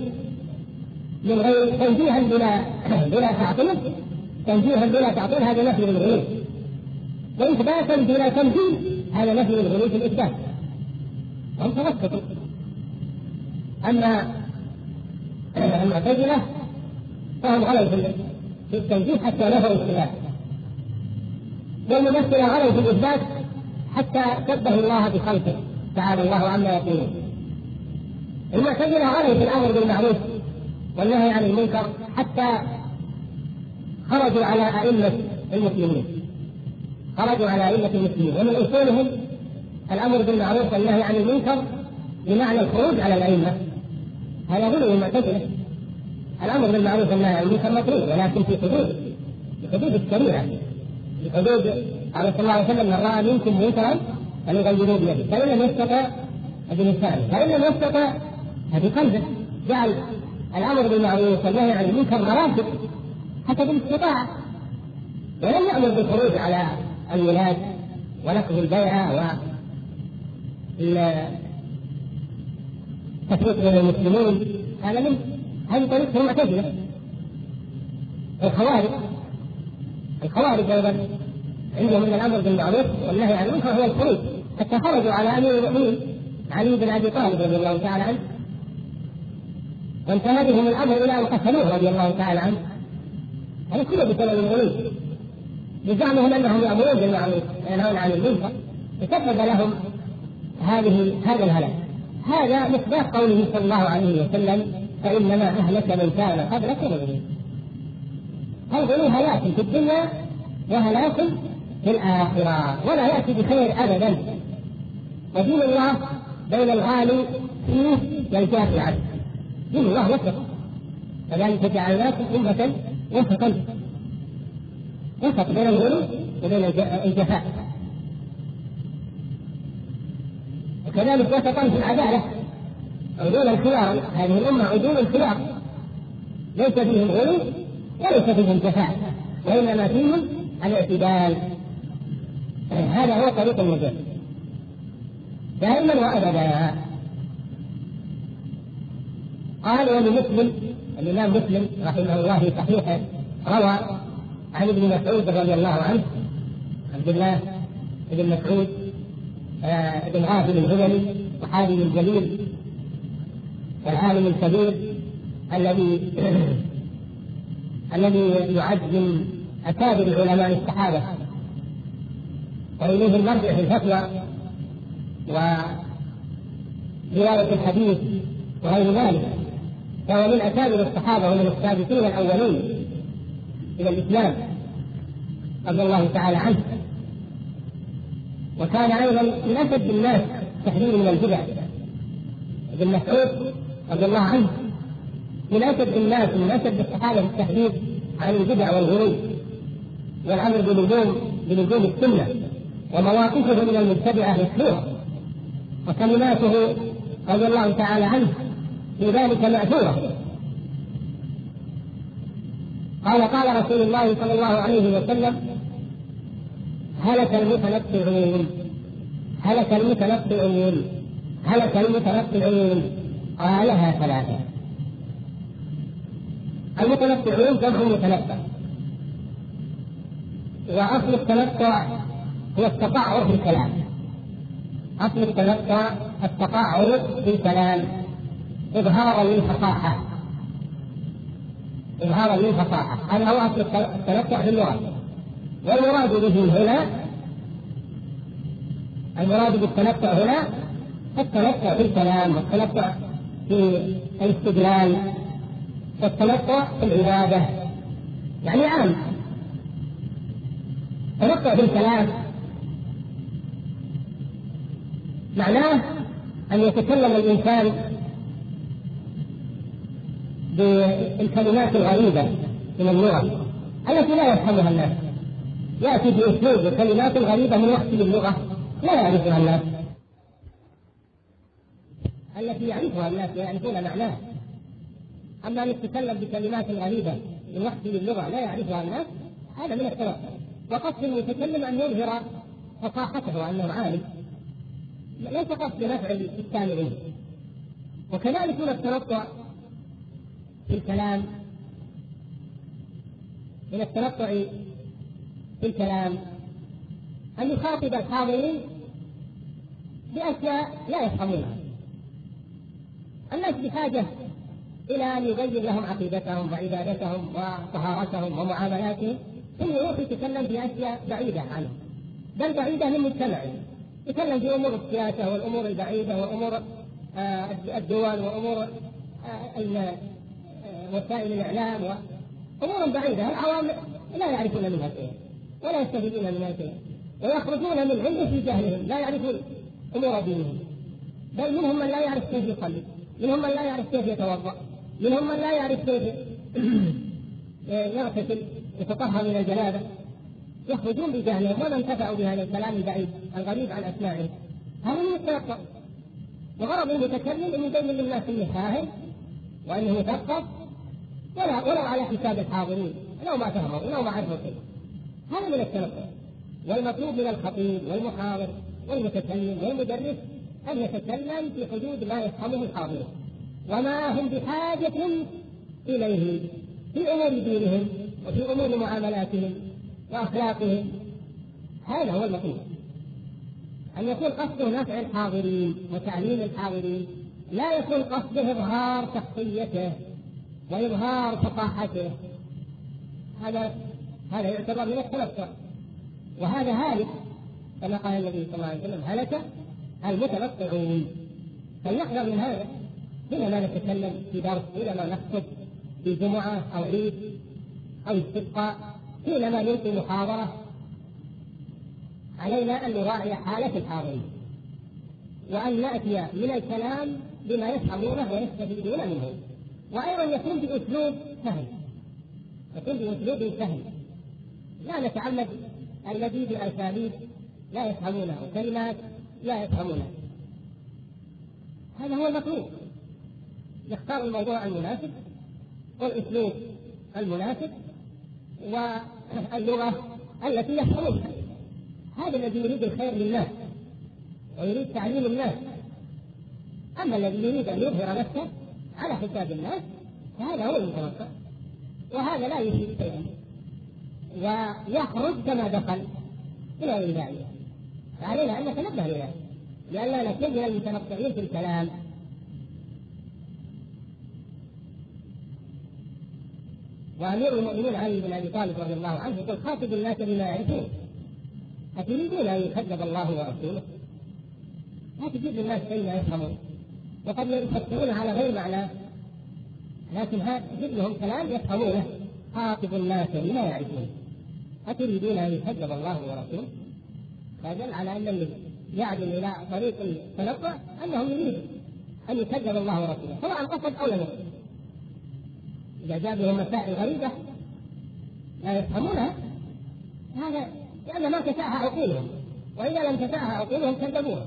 غير تنزيها بلا تعطيل، تنزيها بلا تعطيل هذا نفي للغلو، وإثباتا بلا تنزيل هذا نفي للغلو في الإثبات. هم توسطوا. أما المعتزلة فهم غلوا في التنزيه حتى نفوا الصفات، والممثلة غلوا في الإثبات حتى شبهوا الله بخلقه تعالى الله عما يقولون. المعتزلة غلوا في الأمر بالمعروف والنهي عن المنكر حتى خرجوا على أئمة المسلمين، ومن أصولهم الأمر بالمعروف والنهي عن المنكر بمعنى الخروج على الأئمة. هذا غلو المعتزلة. الأمر بالمعروف والنهي عن المنكر مطلوب، ولكن في حدود الشريعة، في حدود قال صلى الله عليه وسلم: من رأى منكم منكرا فليغيره بيده، فإن لم يستطع بلسانه، فإن لم يستطع بقلبه. جعل الأمر بالمعروف والنهي عن المنكر مراتب حسب الاستطاعة، ولم يأمر بالخروج على الولاد ونقض البيعة والتفريق بين المسلمين. هذه طريقة المعتزلة. الخوارج أيضا عندهم من الأمر بالمعروف والنهي عن المنكر هو الخروج، حتى خرجوا على أمير المؤمنين علي بن أبي طالب رضي الله تعالى عنه، وانتهى بهم الأمر إلى أن قتلوه رضي الله تعالى عنه. هذا كله بسبب الغلو، بزعمهم أنهم يأمرون بالمعروف وينهون عن المنكر، فسبب لهم هذا الهلاك. هذا مصداق قوله صلى الله عليه وسلم: فإنما أهلك من كان قبلك الغلو. الغلو هلاك في الدنيا وهلاك في الآخرة، ولا يأتي بخير أبدا. ودين الله بين الغالي فيه والجافي عنه، دين الله وسط، كذلك جعلناكم أمة وسط بين الغلو وبين الجفاء، وكذلك وسطا في العدالة، عدول الخيار. هذه الأمة عدول الخيار، ليس فيهم غلو وليس فيهم جفاء، وإنما فيهم الاعتدال. هذا هو طريق النجاة دائما وأبدا. قال: ولمسلم، الإمام مسلم رحمه الله في صحيحه روى عن ابن مسعود رضي الله عنه، عبد الله بن مسعود بن غافل الهذلي وحافظ الجليل والعالم الكبير الذي يعد من أكابر علماء الصحابة، وإليه المرجع في الفتوى ورواية الحديث وغير ذلك، فهو من أكابر الصحابة ومن السابقين الأولين إلى الإسلام رضي الله تعالى عنه. وكان أيضا من أشد الناس تحذيرا من البدع. ابن مسعود رضي الله عنه من أشد الناس، من أشد الصحابة التحذير عن البدع والغلو والأمر بلزوم السنة، ومواقفه من المبتدعة مشهورة، وكلماته رضي الله تعالى عنه في ذلك مأثورة. قال رسول الله صلى الله عليه وسلم: هلك المتنطعون هلك المتنطعون هلك المتنطعون. قالها ثلاثة. المتنطعون جمع متنطع، وأصل التنطع هو التقعر في الكلام. أصل التنطع التقعر في الكلام إظهارا للفصاحة، إظهارا للفصاحة. هذا هو أصل التنطع في اللغة. والمراد به هنا، المراد بالتنطع هنا التنطع في الكلام، والتنطع في الاستدلال، والتنطع في العبادة، يعني عام. التنطع في الكلام معناه أن يتكلم الإنسان بالكلمات الغريبة من اللغة التي لا يفهمها الناس، يأتي بأسلوب كلمات غريبة من وحي اللغة لا يعرفها الناس، التي يعرفها الناس ويعرفون معناها. أما أن يتكلم بكلمات غريبة من وحي اللغة لا يعرفها الناس، هذا من التنطع. وقصد المتكلم أن يظهر فصاحته وأنه عالم، ليس قصد نفع السامعين. وكذلك من التنطع في الكلام، من التنطع في الكلام أن يخاطب الحاضرين بأشياء لا يفهمونها. الناس بحاجة إلى أن يبين لهم عقيدتهم وعبادتهم وطهارتهم ومعاملاتهم، ثم يروح يتكلم في أشياء بعيدة عنهم، بل بعيدة من مجتمعهم. يتكلم في أمور السياسة والأمور البعيدة وأمور الدول وأمور وسائل الإعلام وأمور بعيدة. العوام لا يعرفون منها شيء ولا يستفيدون منها شيء، ويخرجون من عنده في جهلهم، لا يعرفون أمور دينهم. بل منهم من لا يعرف كيف يصلي، منهم من لا يعرف كيف يتوضأ، منهم من لا يعرف كيف يغتسل يتطهر من الجنابة. يخرجون بجهلهم وما انتفعوا بهذا الكلام البعيد الغريب عن أسماعهم. هذا من التنطع. وغرض المتكلم أن يبين للناس أنه فاهم وأنه مثقف، ولو على حساب الحاضرين، لو ما فهموا ولو ما عرفوا شيء. هذا من التنطع. والمطلوب من الخطيب والمحاضر والمتكلم والمدرس أن يتكلم في حدود ما يفهمه الحاضرين وما هم بحاجة إليه في أمور دينهم وفي أمور معاملاتهم وأخلاقهم. هذا هو المطلوب، أن يكون قصده نفع الحاضرين وتعليم الحاضرين، لا يكون قصده إظهار شخصيته وإظهار فصاحته. هذا يعتبر من التنطع، وهذا هالك كما قال النبي صلى الله عليه وسلم: هلك المتنطعون. فلنحذر من هذا حينما نتكلم في درس، حينما نخطب في جمعة أو عيد أو استسقاء، حينما نلقي محاضرة. علينا أن نراعي حالة الحاضرين وأن نأتي من الكلام بما يفهمونه ويستفيدون منه، وأيضا يكون بأسلوب سهل، يكون بأسلوب سهل، لا نتعمد الذي بأساليب لا يفهمونها وكلمات لا يفهمونها. هذا هو المطلوب. يختار الموضوع المناسب والأسلوب المناسب واللغة التي يفهمونها. هذا الذي يريد الخير للناس ويريد تعليم الناس. أما الذي يريد أن يظهر نفسه على حساب الناس فهذا هو المتنطع، وهذا لا يفيد شيئا ويخرج كما دخل إلى غير داعية. فعلينا أن نتنبه لذلك لئلا نكون من المتنطعين في الكلام. وأمير المؤمنين علي بن أبي طالب رضي الله عنه يقول: خاطب الناس بما يعرفون، أتريدون أن يكذب الله ورسوله؟ لا تجيب للناس شيء لا يفهمون، وقد يفكرون على غير معناه، لكن هذا جيب لهم كلام يفهمونه. خاطب الناس بما يعرفون، أتريدون أن يكذب الله ورسوله؟ فدل على أن الذي يعدل إلى طريق التنطع أنهم يريدون أن يكذب الله ورسوله سواء قصد أو لم يقصد. إذا جاب لهم مسائل غريبة لا يفهمونها، هذا لأن ما تسعها عقولهم، وإذا لم تسعها عقولهم كذبوها.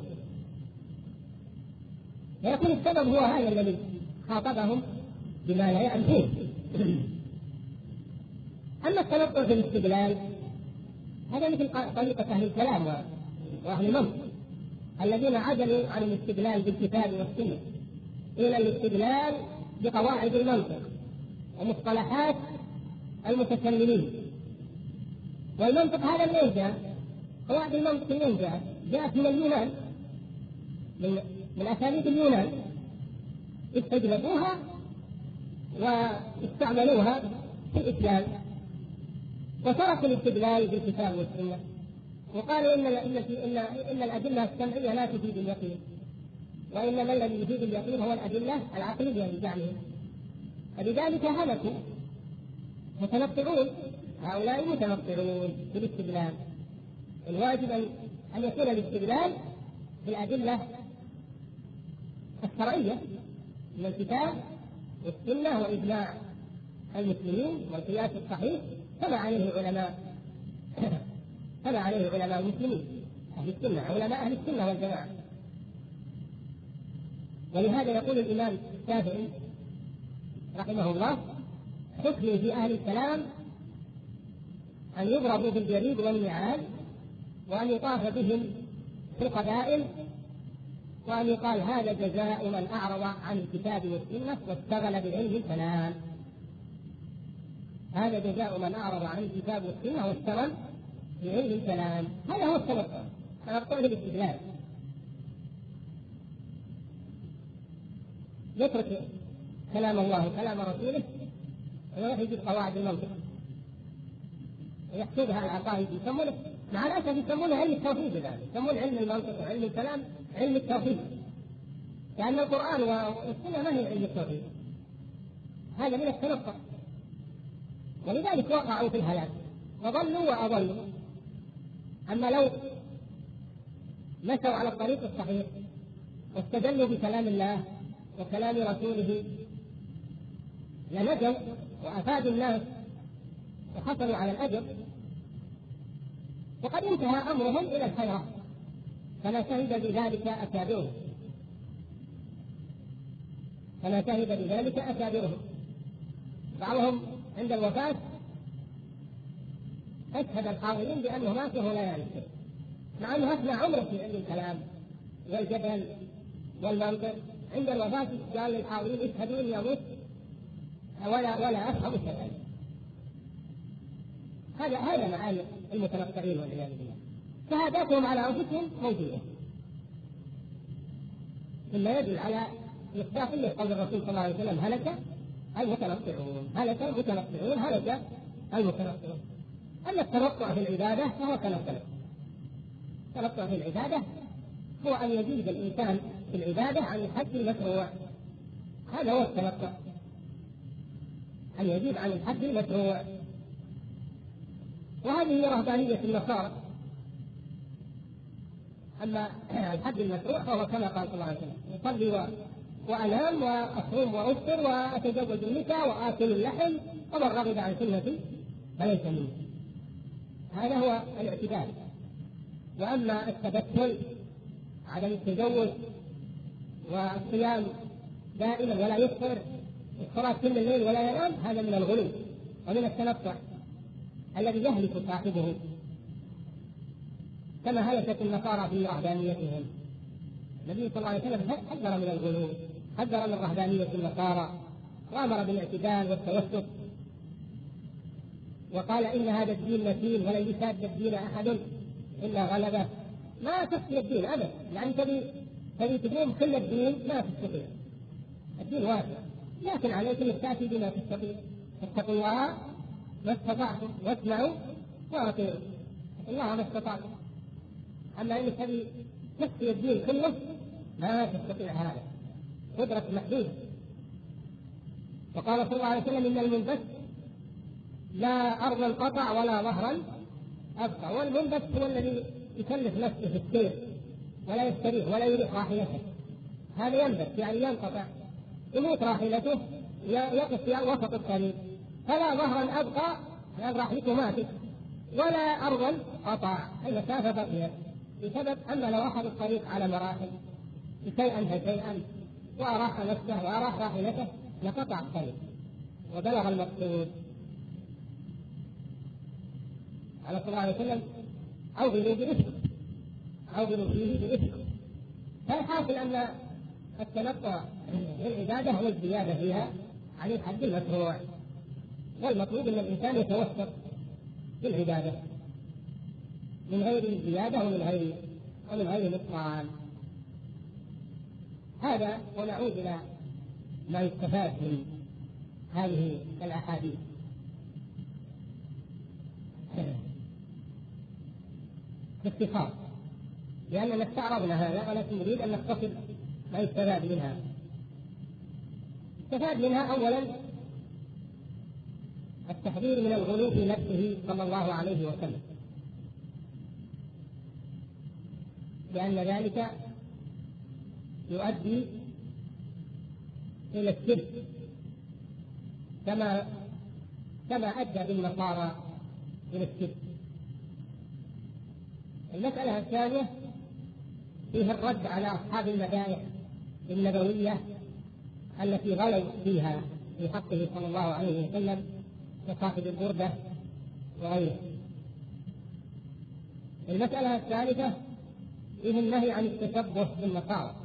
فيكون السبب هو هذا الذي خاطبهم بما لا يعرفون. أما التنطع في الاستدلال هذا مثل طريقة أهل الكلام وأهل المنطق الذين عدلوا عن الاستدلال بالكتاب والسنة إلى الاستدلال بقواعد المنطق ومصطلحات المتكلمين. والمنطق هذا منين جاء؟ قواعد المنطق منين جاء؟ جاءت من اليونان، من أساليب اليونان، استجلبوها واستعملوها في الإسلام وتركوا الاستدلال بالكتاب والسنة وقالوا إن الأدلة السمعية لا تفيد اليقين، وإنما الذي يفيد اليقين هو الأدلة العقلية لزعمهم. فلذلك هلكوا متنطعون، هؤلاء متنطعون في الاستدلال. الواجب أن يكون الاستدلال بالأدلة الشرعية من الكتاب والسنة وإجماع المسلمين والقياس الصحيح كما عليه علماء المسلمين أهل السنة، علماء أهل السنة والجماعة. ولهذا يقول الإمام الشافعي رحمه الله: حكمي في أهل الكلام أن يضربوا بالجريد والنعال، وأن يطاف بهم في القبائل، وأن يقال هذا جزاء من أعرض عن الكتاب والسنة واشتغل بعلم الكلام. هذا جزاء من أعرض عن الكتاب والسنة واشتغل بعلم الكلام. هذا هو التنطع، تنطع بالاستدلال. يترك كلام الله وكلام رسوله ويروح يجيب قواعد المنطق ويحسبها العقائد، يسمونه مع الأسف يسمونه علم التوحيد، الآن يسمون علم المنطق وعلم الكلام علم التوحيد، لأن القرآن والسنة ما هي علم التوحيد. هذا من التنطع، ولذلك وقعوا في الهلاك وضلوا وأضلوا. أما لو مشوا على الطريق الصحيح واستدلوا بكلام الله وكلام رسوله لنجوا وأفادوا الناس وحصلوا على الأجر، وقد انتهى أمرهم إلى الخيرات كما شهد بذلك أكابرهم. بعضهم عند الوفاة أشهد الحاضرين بأنه مات وهو لا يعرف، مع أنه أثنى عمره في علم الكلام والجدل والمنطق. عند الوفاة قال للحاضرين: اشهدوا إني أموت ولا أفهم الكلام. هذا معاني المتنطعين والعياذ بالله. شهاداتهم على أنفسهم موجودة، مما يدل على مصداقية قول الرسول صلى الله عليه وسلم: هلك المتنطعون، هلك المتنطعون، هلك المتنطعون. أما التنطع في العبادة فهو كالتنطع. التنطع في العبادة هو أن يزيد الإنسان في العبادة عن الحد المشروع، هذا هو التنطع، أن يزيد عن الحد المشروع. وهذه هي رهبانية النصارى. أما الحد المشروع فهو كما قال صلى الله عليه وسلم: أصلي وأنام وأصوم وأفطر وأتزوج النساء وآكل اللحم، ومن رغب عن سنتي فليس مني. هذا هو الاعتدال. وأما التبتل، عدم التزوج والصيام دائما ولا يفطر، الصلاة كل الليل ولا ينام، هذا من الغلو ومن التنطع الذي يهلك صاحبه، كما هلكت النصارى في رهبانيتهم. النبي صلى الله عليه وسلم حذر من الغلو، حذر من رهبانية النصارى، وأمر بالاعتدال والتوسط، وقال: إن هذا الدين متين ولن يشاد الدين أحد إلا غلبه. ما تخفي الدين أبدا، يعني تبي تقوم كل الدين ما تستطيع، الدين واسع، لكن عليك أن تأتي بما تستطيع. اتقوا الله ما استطعتم واسمعوا وأطيعوا الله ما استطعتم. أما إنك تبي تخفي الدين كله ما تستطيع، هذا قدرة محدودة. وقال صلى الله عليه وسلم: إن المنبت لا أرضا قطع ولا ظهرا أبقى. والمنبت هو الذي يكلف نفسه في السير ولا يستريح ولا يريح راحلته، هذا ينبت يعني ينقطع، يموت راحلته، يقف في وسط الطريق، فلا ظهرا أبقى لأن راحلته ماتت، ولا أرضا قطع أي مسافة بقيت، بسبب أن لو أخذ الطريق على مراحل شيئا فشيئا وأراح نفسه وأراح راحلته لقطع الطريق وبلغ المقصود. على صلى الله عليه وسلم أوغلوا برفق، أوغلوا فيه برفق. فالحاصل أن التنطع بالعبادة والزيادة فيها عن الحد المشروع، والمطلوب أن الإنسان يتوسط في العبادة من غير زيادة ومن غير نقصان. هذا ونعود إلى ما يستفاد من هذه الأحاديث. باختصار، لأننا استعرضنا هذا ولكن نريد أن نختصر ما يستفاد منها. يستفاد منها أولا التحذير من الغلو في نفسه صلى الله عليه وسلم، لأن ذلك يؤدي إلى الشرك كما أدى بالنصارى إلى الشرك. المسألة الثانية فيها الرد على أصحاب المذاهب النبوية التي غلوا فيها في حقه صلى الله عليه وسلم كصاحب البردة وغيره. المسألة الثالثة فيه النهي عن التشبه بالنصارى،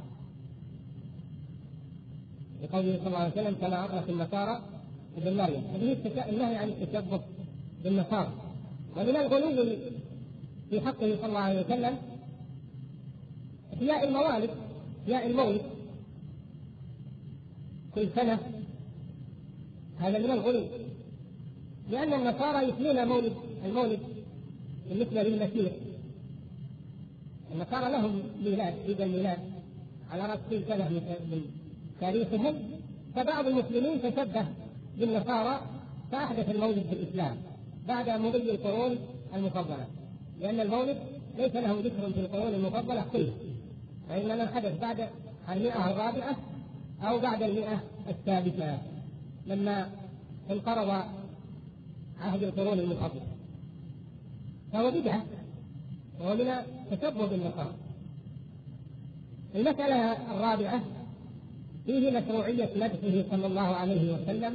لقوله صلى الله عليه وسلم كما عرف النصارى ابن مريم. هذه النهي عن التشبه بالنصارى. ومن الغلو في حقه صلى الله عليه وسلم إحياء الموالد، إحياء المولد كل سنة، هذا من الغلو، لأن النصارى يحيون المولد بالنسبة للمسيح. النصارى لهم ميلاد، عيد الميلاد على رأس كل سنة من تاريخهم، فبعض المسلمين تشبه بالنصارى فأحدث المولد في الإسلام بعد مضي القرون المفضلة، لأن المولد ليس له ذكر في القرون المفضلة كلها، وإنما حدث بعد 100 الرابعة أو بعد 100 السادسة لما انقرض عهد القرون المفضلة، فهو بدعة وهو من تشبه بالنصارى. المسألة الرابعة فيه مشروعية مدحه صلى الله عليه وسلم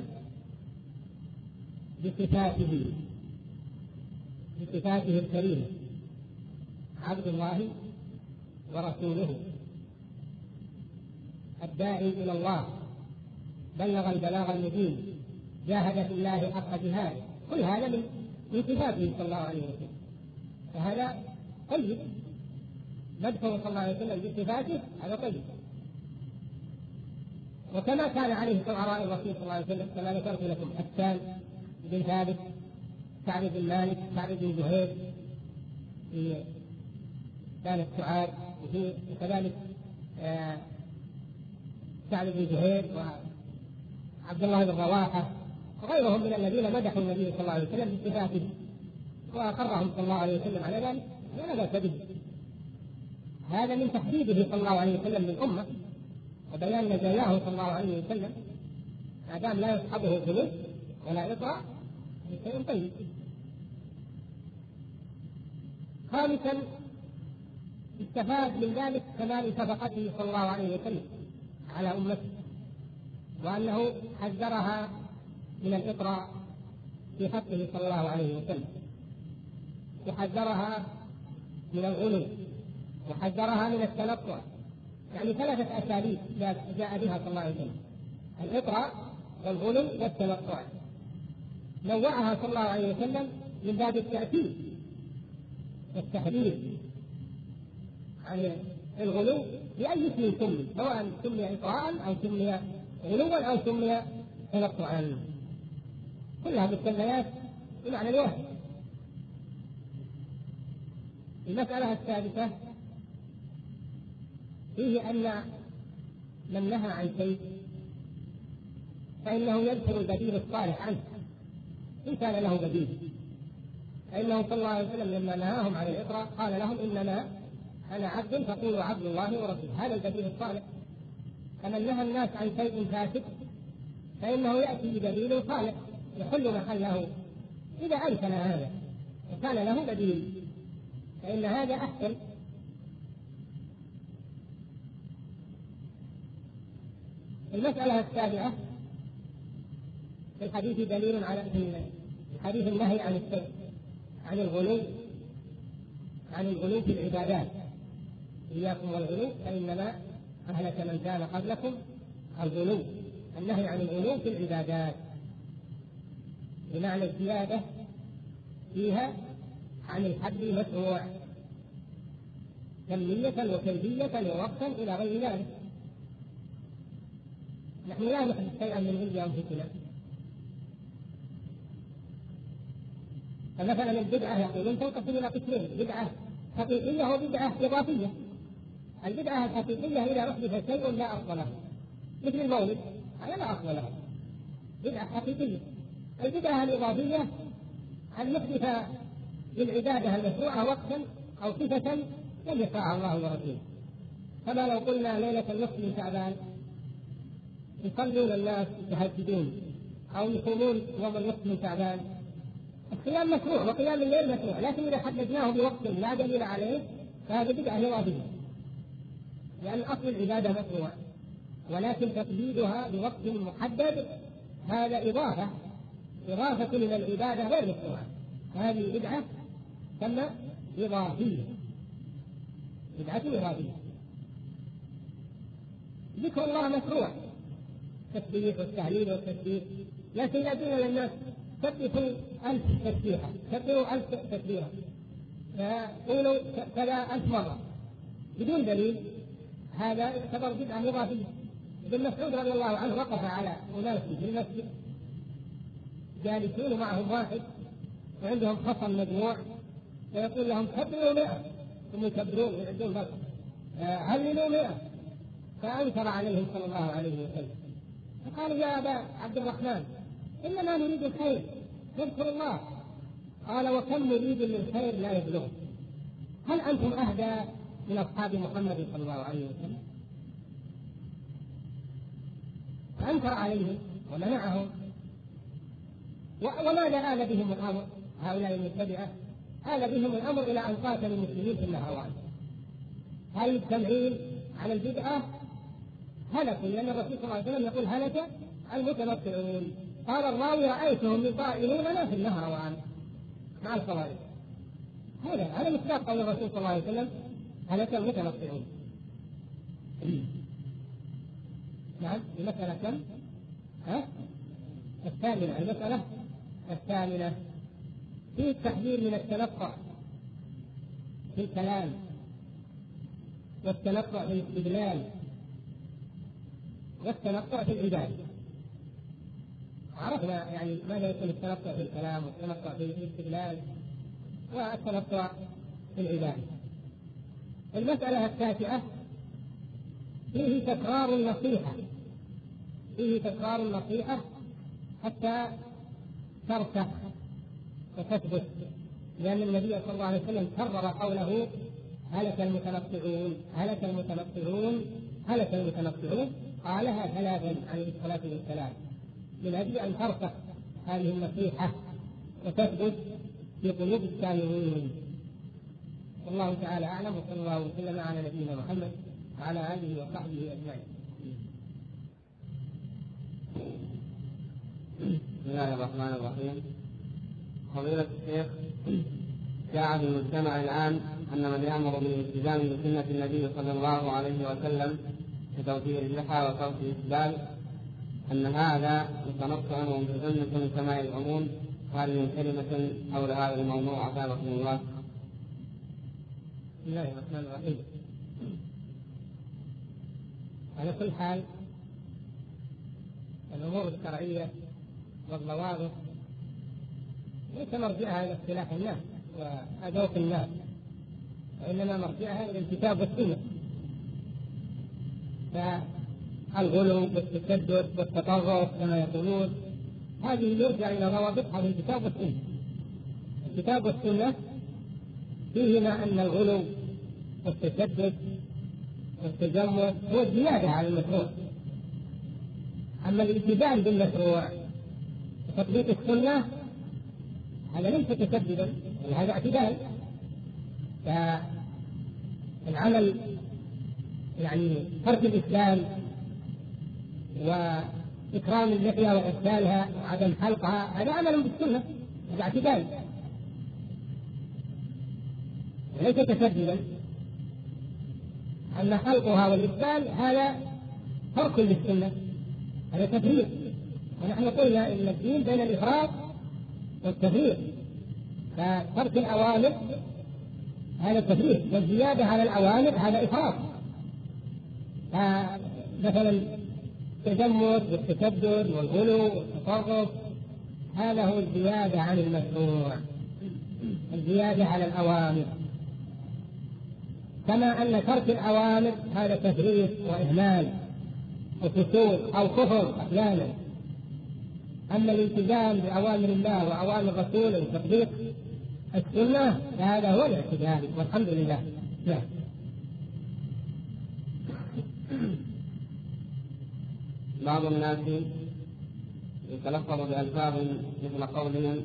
بصفاته الكريمة، عبد الله ورسوله، الداعي إلى الله، بلغ البلاغ المبين، جاهد في الله حق جهاده. كل هذا من صفاته صلى الله عليه وسلم، فهذا طيب. مدحه صلى الله عليه وسلم بصفاته هذا طيب. وكما كان عليه شعراء الرسول صلى الله عليه وسلم كما ذكرت لكم، حسان بن ثابت، سعد بن مالك، سعد بن زهير في كانت سعاد، وكذلك سعد بن زهير وعبد الله بن رواحة وغيرهم من الذين مدحوا النبي صلى الله عليه وسلم بصفاته وأقرهم صلى الله عليه وسلم على ذلك، لا بأس به. هذا من تحديده صلى الله عليه وسلم للأمة وبيان مزاياه صلى الله عليه وسلم، ما دام لا يصحبه خلوص ولا إطراء شيء طيب. خامسا استفاد من ذلك كمال شفقته صلى الله عليه وسلم على أمته، وأنه حذرها من الإطراء في حقه صلى الله عليه وسلم، وحذرها من الغلو، وحذرها من التنطع. يعني 3 أساليب جاء بها صلى الله عليه وسلم: الإطراء والغلو والتنطع. نوعها صلى الله عليه وسلم من باب التأكيد والتحذير عن الغلو بأي اسم سمي، سواء سمي إطراء أو سمي غلوا أو سمي تنطعا، كلها بالتسميات بمعنى الواحد. المسألة السادسة فيه أن من نهى عن شيء فإنه يذكر البديل الصالح عنه إن كان له بديل. فإنه صلى الله عليه وسلم لما نهاهم عن الإطراء قال لهم: إنما أنا عبد فقولوا عبد الله ورسوله. هذا البديل الصالح. فمن نهى الناس عن شيء فاسد فإنه يأتي بدليل صالح يحل محله. إذا أمكن هذا وكان له بديل فإن هذا أحسن. المسألة السابعة في الحديث دليل على حديث النهي عن عن الغلو في العبادات. إياكم والغلو فإنما أهلك من كان قبلكم الغلو. النهي عن الغلو في العبادات بمعنى الزيادة فيها عن الحد المشروع كمية وكيفية ووقتا إلى غير ذلك. نحن لا نحدث شيئا من عند أنفسنا. فمثلا البدعة يقولون تنقسم إلى قسمين: بدعة حقيقية وبدعة إضافية. البدعة الحقيقية إذا أحدث شيء لا أصل له، مثل المولد، هذا لا أصل له، بدعة حقيقية. البدعة الإضافية أن نحدث للعبادة المشروعة وقتا أو صفة لم يشرعها الله ورسوله. كما لو قلنا ليلة النصف من شعبان يصلون الناس يتهجدون أو يصومون يوم النصف من شعبان، الصيام مشروع وقيام الليل مشروع، لكن إذا حددناه بوقت لا دليل عليه فهذه بدعة إضافية، لأن أصل العبادة مشروع، ولكن تقييدها بوقت محدد هذا إضافة من العبادة غير مشروعة. هذه بدعة تسمى إضافية، بدعة إضافية. ذكر الله مشروع، التسبيح والتهليل والتسبيح، لكن إذا قلنا للناس سبحوا 1000 تسبيحة، سبحوا 1000 تسبيحة، فقولوا كذا 1000 مرة بدون دليل، هذا يعتبر بدعة إضافية. ابن مسعود رضي الله عنه وقف على أناس في المسجد جالسون معهم واحد وعندهم خصم مجموع، فيقول لهم كبروا 100، ثم يكبرون ويعدون بس هللوا 100، فأنكر عليهم صلى الله عليه وسلم. فقالوا: يا أبا عبد الرحمن، إنما نريد الخير نذكر الله. قال: وكم نريد من الخير لا يبلغ. هل أنتم أهدى من أصحاب محمد صلى الله عليه وسلم؟ فأنكر عليهم ومنعهم. وماذا آل بهم الأمر هؤلاء المتبعة؟ آل بهم الأمر إلى أن قاتلوا المسلمين في النهروان. هل مجتمعين على البدعة؟ هلكوا، لأن الرسول صلى الله عليه وسلم يقول: هلك المتنطعون. قال الراوي: رأيتهم يطائلوننا في النهروان مع الخوارج. هذا مصداق قول الرسول صلى الله عليه وسلم: هلك المتنطعون. نعم. المسألة كم؟ الثامنة. المسألة الثامنة في التحذير من التنطع في الكلام والتنطع في الاستدلال والتنطع في العبادة. عرفنا يعني ماذا يكون التنطع في الكلام والتنطع في الاستدلال والتنطع في العبادة. المسألة التاسعة فيه تكرار النصيحة حتى ترسخ وتثبت، لأن النبي صلى الله عليه وسلم كرر قوله: هلك المتنطعون هلك المتنطعون هلك المتنطعون، قالها 3 عليه الصلاة والسلام من أجل أن ترسخ هذه النصيحة وتثبت في قلوب السامعين. والله تعالى أعلم، وصلى الله وسلم على نبينا محمد وعلى آله وصحبه أجمعين. بسم الله الرحمن الرحيم. فضيلة الشيخ، جاء في المجتمع الآن أن من يأمر بالالتزام بسنة النبي صلى الله عليه وسلم كتوفير اللحى وترك الإسبال أن هذا متنطع ومتزمت من سماع العموم. هل من كلمة حول هذا الموضوع أفادكم الله؟ بسم الله الرحمن الرحيم. على كل حال الأمور الشرعية والضوابط ليس مرجعها إلى اختلاف الناس وأذوق الناس، وإنما مرجعها إلى الكتاب والسنة. فالغلو والتشدد والتطرف كما يقولون هذه يرجع إلى ضوابطها في الكتاب والسنة. الكتاب والسنة فيهما أن الغلو والتشدد والتجمد هو الزيادة على المشروع، أما الالتزام بالمشروع وتطبيق السنة هذا ليس تشددا، هذا اعتدال. فالعمل يعني ترك الإسلام وإكرام اللحية وإرسالها وعدم حلقها هذا عمل بالسنة، هذا اعتدال. ليس تسددا. أما خلقها والإبطال هذا فرق للسنة، هذا تفريط. ونحن قلنا إن الدين بين الإفراط والتفريط، فترك الأوامر هذا تفريط، والزيادة على الأوامر هذا إفراط. فمثلا التجمد والتشدد والغلو والتطرف هذا هو الزيادة عن المشروع، الزيادة على الأوامر. كما أن ترك الأوامر هذا تفريط وإهمال وفسوق أو كفر أحيانا. أما الالتزام بأوامر الله وأوامر رسوله وتطبيق السنة فهذا هو الاعتدال، والحمد لله. نعم. بعض الناس يتلفظ بألفاظ مثل قولهم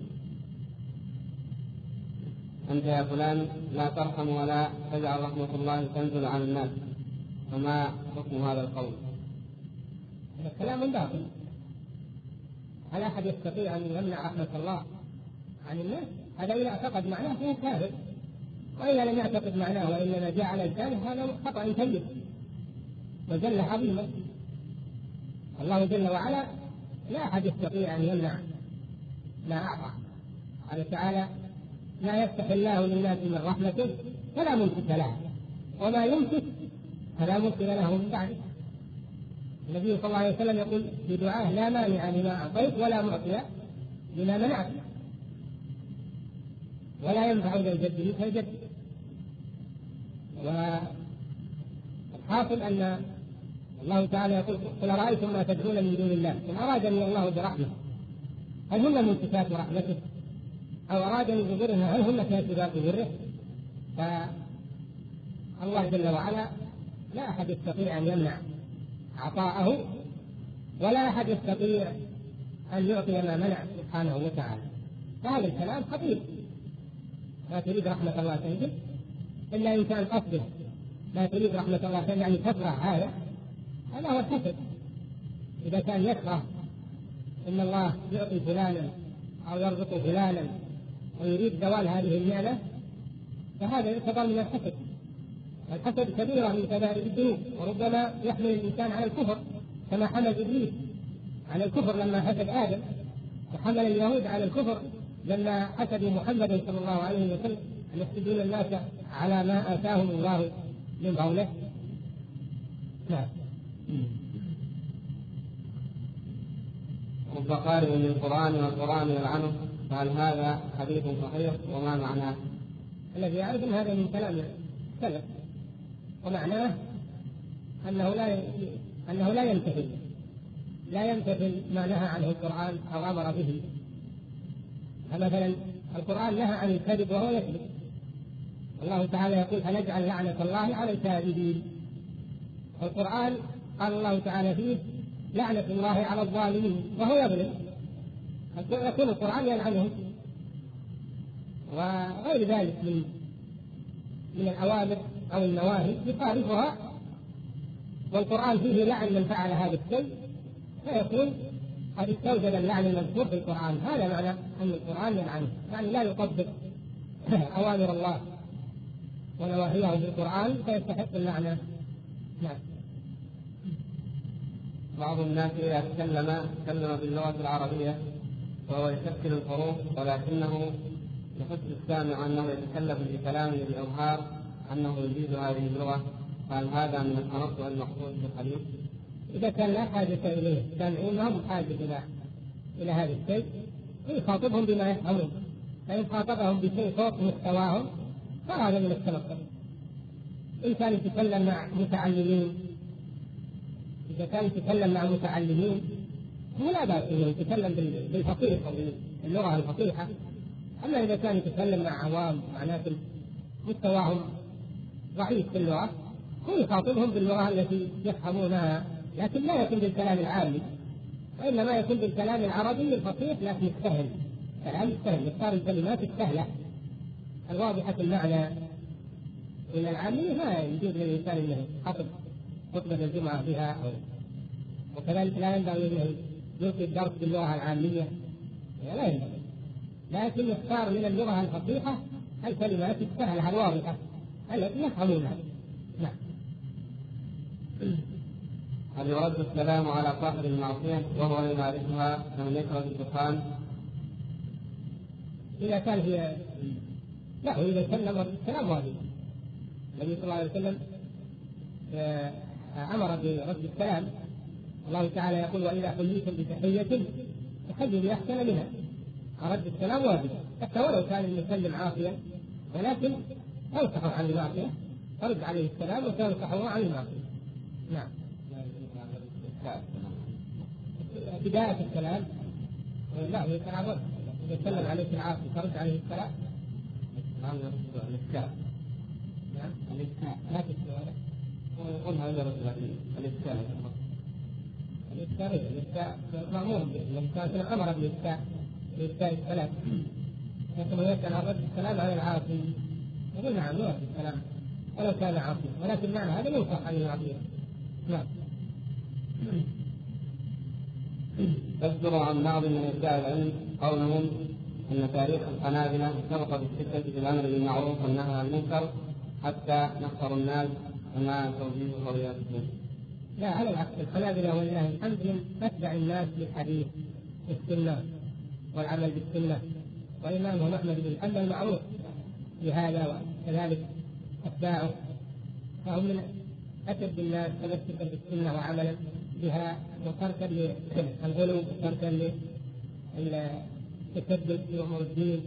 أنت يا فلان لا ترحم ولا تجعل رحمة الله تنزل عن الناس، فما حكم هذا القول؟ هذا كلام باطل. هل أحد يستطيع أن يمنع رحمة الله عن الناس؟ هذا إذا اعتقد معناه فهو كافر، وإذا لم يعتقد معناه وإنما جاء على لسانه هذا خطأ كبير وزلة عظيمة. الله جل وعلا لا أحد يستطيع أن يمنع ما أعطى. قال تعالى لا يفتح الله للناس من رحمته فلا ممسك لها وما يمسك فلا مرسل له من بعده. النبي صلى الله عليه وسلم يقول في دعاه لا مانع لما أعطيت ولا معطي لما منعت ولا ينفع ذا الجد منك الجد. والحاصل أن الله تعالى يقول قل أرأيتم ما تدعون من دون الله إن أرادني الله برحمة هل هن ممسكات رحمته أو أرادني بضرها هل هن كاشفات ضره؟ فالله جل وعلا لا أحد يستطيع أن يمنع عطاءه ولا أحد يستطيع أن يعطي ما منع سبحانه وتعالى. فهذا الكلام خطير. ما تريد رحمة الله تنزل إلا إن كان قصده ما تريد رحمة الله تنزل يعني تكره هذا هو الحسد. إذا كان يكره إن الله يعطي فلانا أو يرزق فلانا ويريد زوال هذه النعمة فهذا يعتبر من الحسد. الحسد كبيرة من كبائر الذنوب وربما يحمل الإنسان على الكفر كما حمل إبليس على الكفر لما حسد آدم، وحمل اليهود على الكفر لما حسدوا محمد صلى الله عليه وسلم أن يحسدون الناس على ما آتاهم الله من فضله. نعم. رب قارئ للقرآن والقرآن يلعنه، فهل هذا حديث صحيح وما معناه؟ الذي يعرف أن هذا من كلام السلف ومعناه أنه لا يمتثل ما نهى عنه القرآن أو أمر به. فمثلا القرآن نهى عن الكذب وهو يكذب. الله تعالى يقول فنجعل لعنة الله على الكاذبين. القرآن قال الله تعالى فيه لعنة الله على الظالمين وهو يظلم، يكون القرآن يلعنه. وغير ذلك من الأوامر أو النواهي يخالفها والقرآن فيه لعن من فعل هذا الشيء فيكون قد استوجب اللعن المذكور في القرآن. هذا معنى أن القرآن يلعنه، يعني لا يطبق أوامر الله ونواهيه في القرآن فيستحق اللعنة. نعم. بعض الناس إذا تكلم باللغة العربية وهو يشكل الحروف ولكنه يحس السامع أنه يتكلم بكلامه بأظهار أنه يجيد هذه اللغة، فهل هذا من التنطع المقصود في الحديث؟ إذا كان لا حاجة إليه السامعون ما هم حاجة إلى هذا الشيء يخاطبهم بما يفهمون، فإن خاطبهم بشيء فوق مستواهم فهذا من التنطع. إن كان يتكلم مع متعلمين إذا كان يتكلم مع متعلمين لا بأس إنه يتكلم بالفصيح أو باللغة الفصيحة. أما إذا كان يتكلم مع عوام مع ناس مستواهم ضعيف في اللغة هو يخاطبهم باللغة التي يفهمونها، لكن لا يكون بالكلام العامي وإنما يكون بالكلام العربي الفصيح لكن السهل. كلام السهل يختار الكلمات السهلة الواضحة المعنى. من العامية ما يجوز للإنسان أنه يخاطب خطبة الجمعة بها وكذلك لا ينبغي أنه يلقي الدرس باللغة العامية لا ينبغي، لكن يختار من اللغة الفصيحة الكلمات السهلة الواضحة التي يفهمونها. نعم. هل يرد السلام على صاحب المعصية وهو يمارسها من يكره الدخان؟ إذا كان هي لا، إذا سلم السلام واجب. النبي صلى الله عليه وسلم أمر برد السلام. الله تعالى يقول: وإذا حييتم بتحية فحيوا بأحسن منها. رد السلام واجب حتى ولو كان المسلم عاصيا، ولكن تنصحه عن المعصية، ترد عليه السلام وتنصحه عن المعصية. نعم. بداية السلام لا، هي كلام رد. إذا سلم عليك العاصي ترد عليه السلام. الإسكاء. نعم. الإسكاء لا تسأل. يقول هذا رد الإسكاء. الإسكاء مأمور به. الإنسان أمر بالإسكاء السلام. لكن يسأل عن رد السلام على العاصي. يقول: نعم، يرد السلام ولو كان عاصيا، ولكن معنى هذا ينصح عن المعصية. نعم. يصدر عن بعض من أهل العلم قولهم أن تاريخ الحنابلة سبق بالستة بالأمر بالمعروف والنهي عن المنكر حتى نصروا الناس وما توجيه قضيتهم. لا، على العكس، الحنابلة ولله الحمد من أتبع الناس بالحديث والسنة والعمل بالسنة، وإمامهم أحمد بن حنبل معروف بهذا، وكذلك أتباعه، فهم من أشد الناس تمسكا بالسنة وعملا بها، وتركا للغلو وتركا للتشدد في أمور الدين.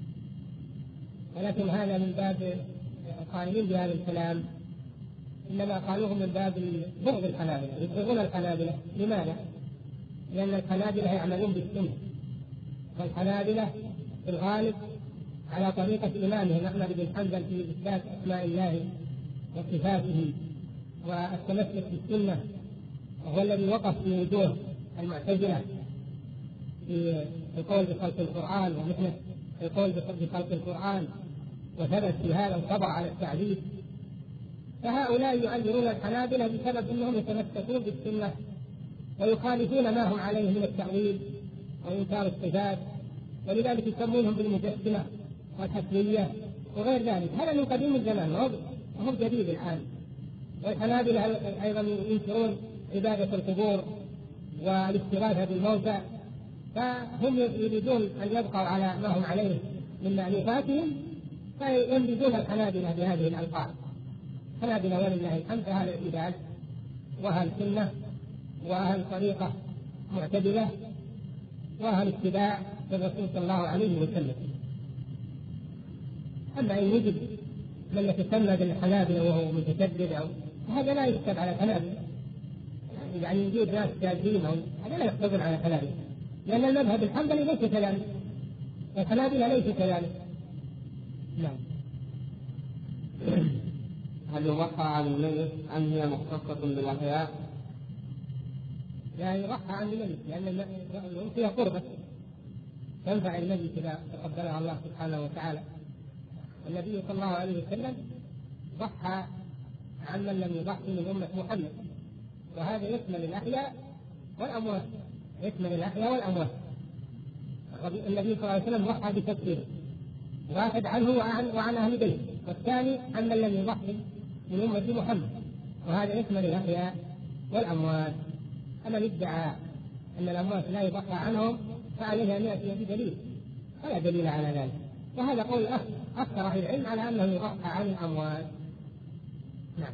ولكن هذا من باب القائلين بهذا الكلام إنما قالوه من باب بغض الحنابلة، يبغضون الحنابلة. لماذا؟ لأن الحنابلة يعملون بالسنة، والحنابلة في الغالب على طريقة إمامهم أحمد بن حنبل في إثبات أسماء الله وصفاته والتمسك بالسنة، وهو الذي وقف في وجوه المعتزلة في القول بخلق القرآن ومثل القول بخلق القرآن، وثبت في هذا وطبع على التعذيب. فهؤلاء يؤثرون الحنابلة بسبب أنهم يتمسكون بالسنة ويخالفون ما هم عليه من التأويل وإنكار الصفات، ولذلك يسمونهم بالمجسمة والحسبية وغير ذلك. هذا من قديم الزمان وهم جديد الآن. والحنابلة أيضا ينكرون عبادة القبور والاستغاثة بالموتى، فهم يريدون أن يبقوا على ما هم عليه من مألوفاتهم، فينبذون الحنابلة بهذه الألقاب. الحنابلة ولله الحمد أهل الاعتدال وأهل سنة وأهل طريقة معتدلة وأهل اتباع للرسول صلى الله عليه وسلم. أما إن يجب من يتسمى بالحنابلة وهو متشدد أو هذا لا يكتب على الحنابلة، يعني يوجد ناس جادين هذا لا يقتضي على الحنابلة، لأن المذهب الحنبلي ليس كذلك والحنابلة ليس كذلك. نعم. هل يضحى عن الميت أم هي مختصة بالأحياء؟ لا يضحى عن الميت، لأن الميت فيها قربة تنفع الميت إذا تقبلها الله سبحانه وتعالى. النبي صلى الله عليه وسلم ضحى عن من لم يضحي من أمة محمد، وهذا يشمل الأحياء والأموات، يشمل الأحياء والأموات. النبي صلى الله عليه وسلم ضحى بتكفير، واحد عنه وعن أهل بيته، والثاني عن من لم يضحي من أمة محمد، وهذا يشمل الأحياء والأموات. أما الادعاء أن الأموات لا يضحى عنهم فعليه أن يأتي بدليل، ولا دليل على ذلك. وهذا قول أكثر أهل العلم على أنه يضحى عن الأموات. نعم.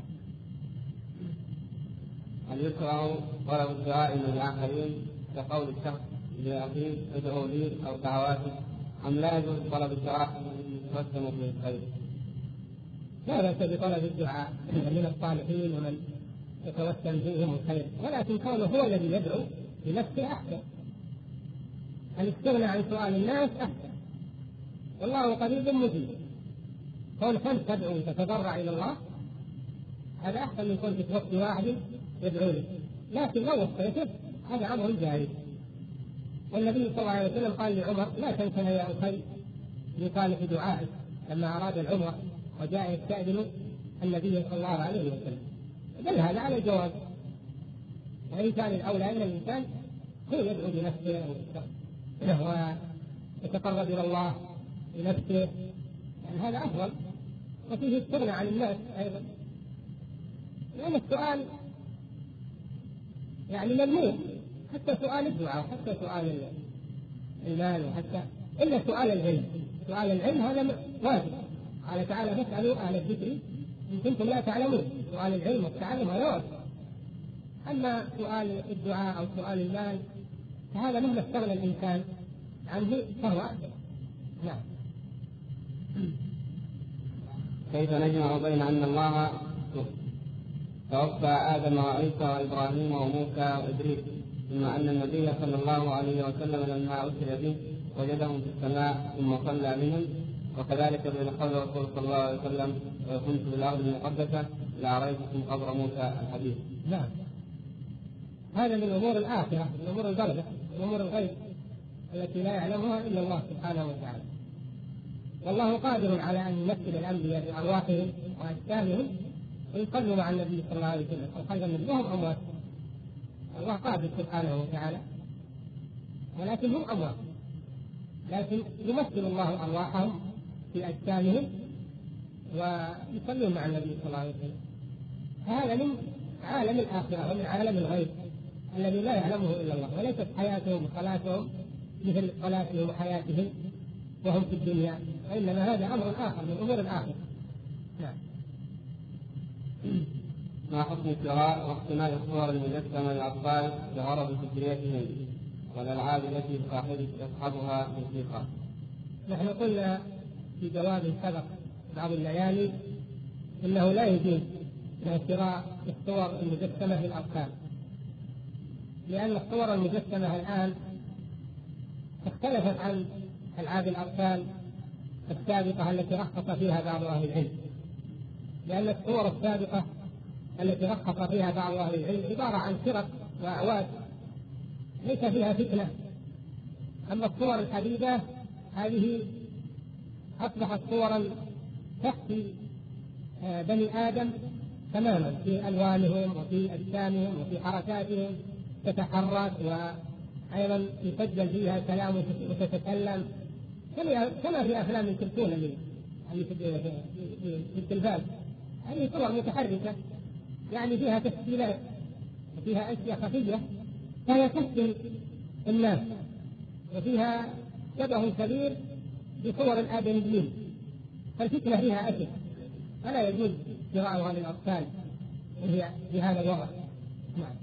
هل يكره طلب الدعاء من الآخرين كقول الشخص لأخيه ادعوا لي أو دعواته، أم لا يجوز طلب الدعاء من يتوسم به الخير؟ لا بأس بطلب الدعاء من الصالحين ومن يتوسم فيهم الخير، ولكن كونه هو الذي يدعو بنفسه أحسن. أن يستغنى عن سؤال الناس أحسن، والله قريب مجيب. كون أنت تدعو وتتضرع إلى الله هذا أحسن من كون توفي واحد يدعو لك، لكن لو وفيته هذا أمر جائز. والنبي صلى الله عليه وسلم قال لعمر: لا تنسنا يا أخي بصالح دعائك، لما أراد العمرة وجاء يستأذن النبي صلى الله عليه وسلم. دل هذا على الجواز، وإن كان الأولى أن الإنسان هو يدعو بنفسه ويتقرب إلى الله بنفسه هذا أفضل، وفيه استغنى عن الناس أيضا، لأن السؤال يعني مذموم، حتى سؤال الدعاء وحتى سؤال المال وحتى إلا سؤال العلم. سؤال العلم هذا واجب، قال تعالى فاسألوا أهل الذكر إن كنتم لا تعلمون. سؤال العلم والتعلم هذا واجب. أما سؤال الدعاء أو سؤال المال فهذا مهما استغنى الإنسان عنه فهو أكبر. نعم. كيف نجمع بين أن الله توفى آدم وعيسى وإبراهيم وموسى وإدريس، ثم أن النبي صلى الله عليه وسلم لما أسري به وجدهم في السماء ثم صلى بهم، وكذلك بين قول الرسول صلى الله عليه وسلم كنت بالأرض المقدسة لأريتكم قبر موسى الحديث؟ نعم، هذا من أمور الآخرة، من أمور البرزخ، من أمور الغيب التي لا يعلمها إلا الله سبحانه وتعالى. والله قادر على أن يمثل الأنبياء بأرواحهم وأجسامهم ويصلوا مع النبي صلى الله عليه وسلم، وخير منهم أموات. الله قادر سبحانه وتعالى، ولكن هم أموات، لكن يمثل الله أرواحهم في أجسامهم ويصلون مع النبي صلى الله عليه وسلم. هذا من عالم الآخرة ومن عالم الغيب الذي لا يعلمه إلا الله، وليست حياتهم وصلاتهم مثل صلاتهم وحياتهم وهم في الدنيا، وإنما هذا أمر آخر من أمور الآخرة. نعم. ما حكم شراء واقتناء الصور المجسمة للأطفال بغرض تسليتهم والألعاب التي يصحبها موسيقى؟ نحن قلنا في جواب سبق بعض الليالي إنه لا يجوز شراء الصور المجسمة للأطفال، لأن الصور المجسمة الآن اختلفت عن ألعاب الأطفال السابقة التي رخص فيها بعض أهل العلم، لأن الصور السابقة التي رخص فيها بعض أهل العلم عبارة عن فرق وأعواد ليس فيها فتنة. أما الصور الحديثة هذه أصبحت صورا تحكي بني آدم تماما في ألوانهم وفي أجسامهم وفي حركاتهم، تتحرك وأيضا يسجل فيها كلام وتتكلم كما في أفلام الكرتون اللي في التلفاز. هذه صور متحركة يعني فيها تسجيلات وفيها أشياء خفية فهي تسجل الناس، وفيها شبه كبير بصور الآدميين، فالفتنة فيها أشد، فلا يجوز شراؤها للأطفال وهي بهذا الوضع. نعم.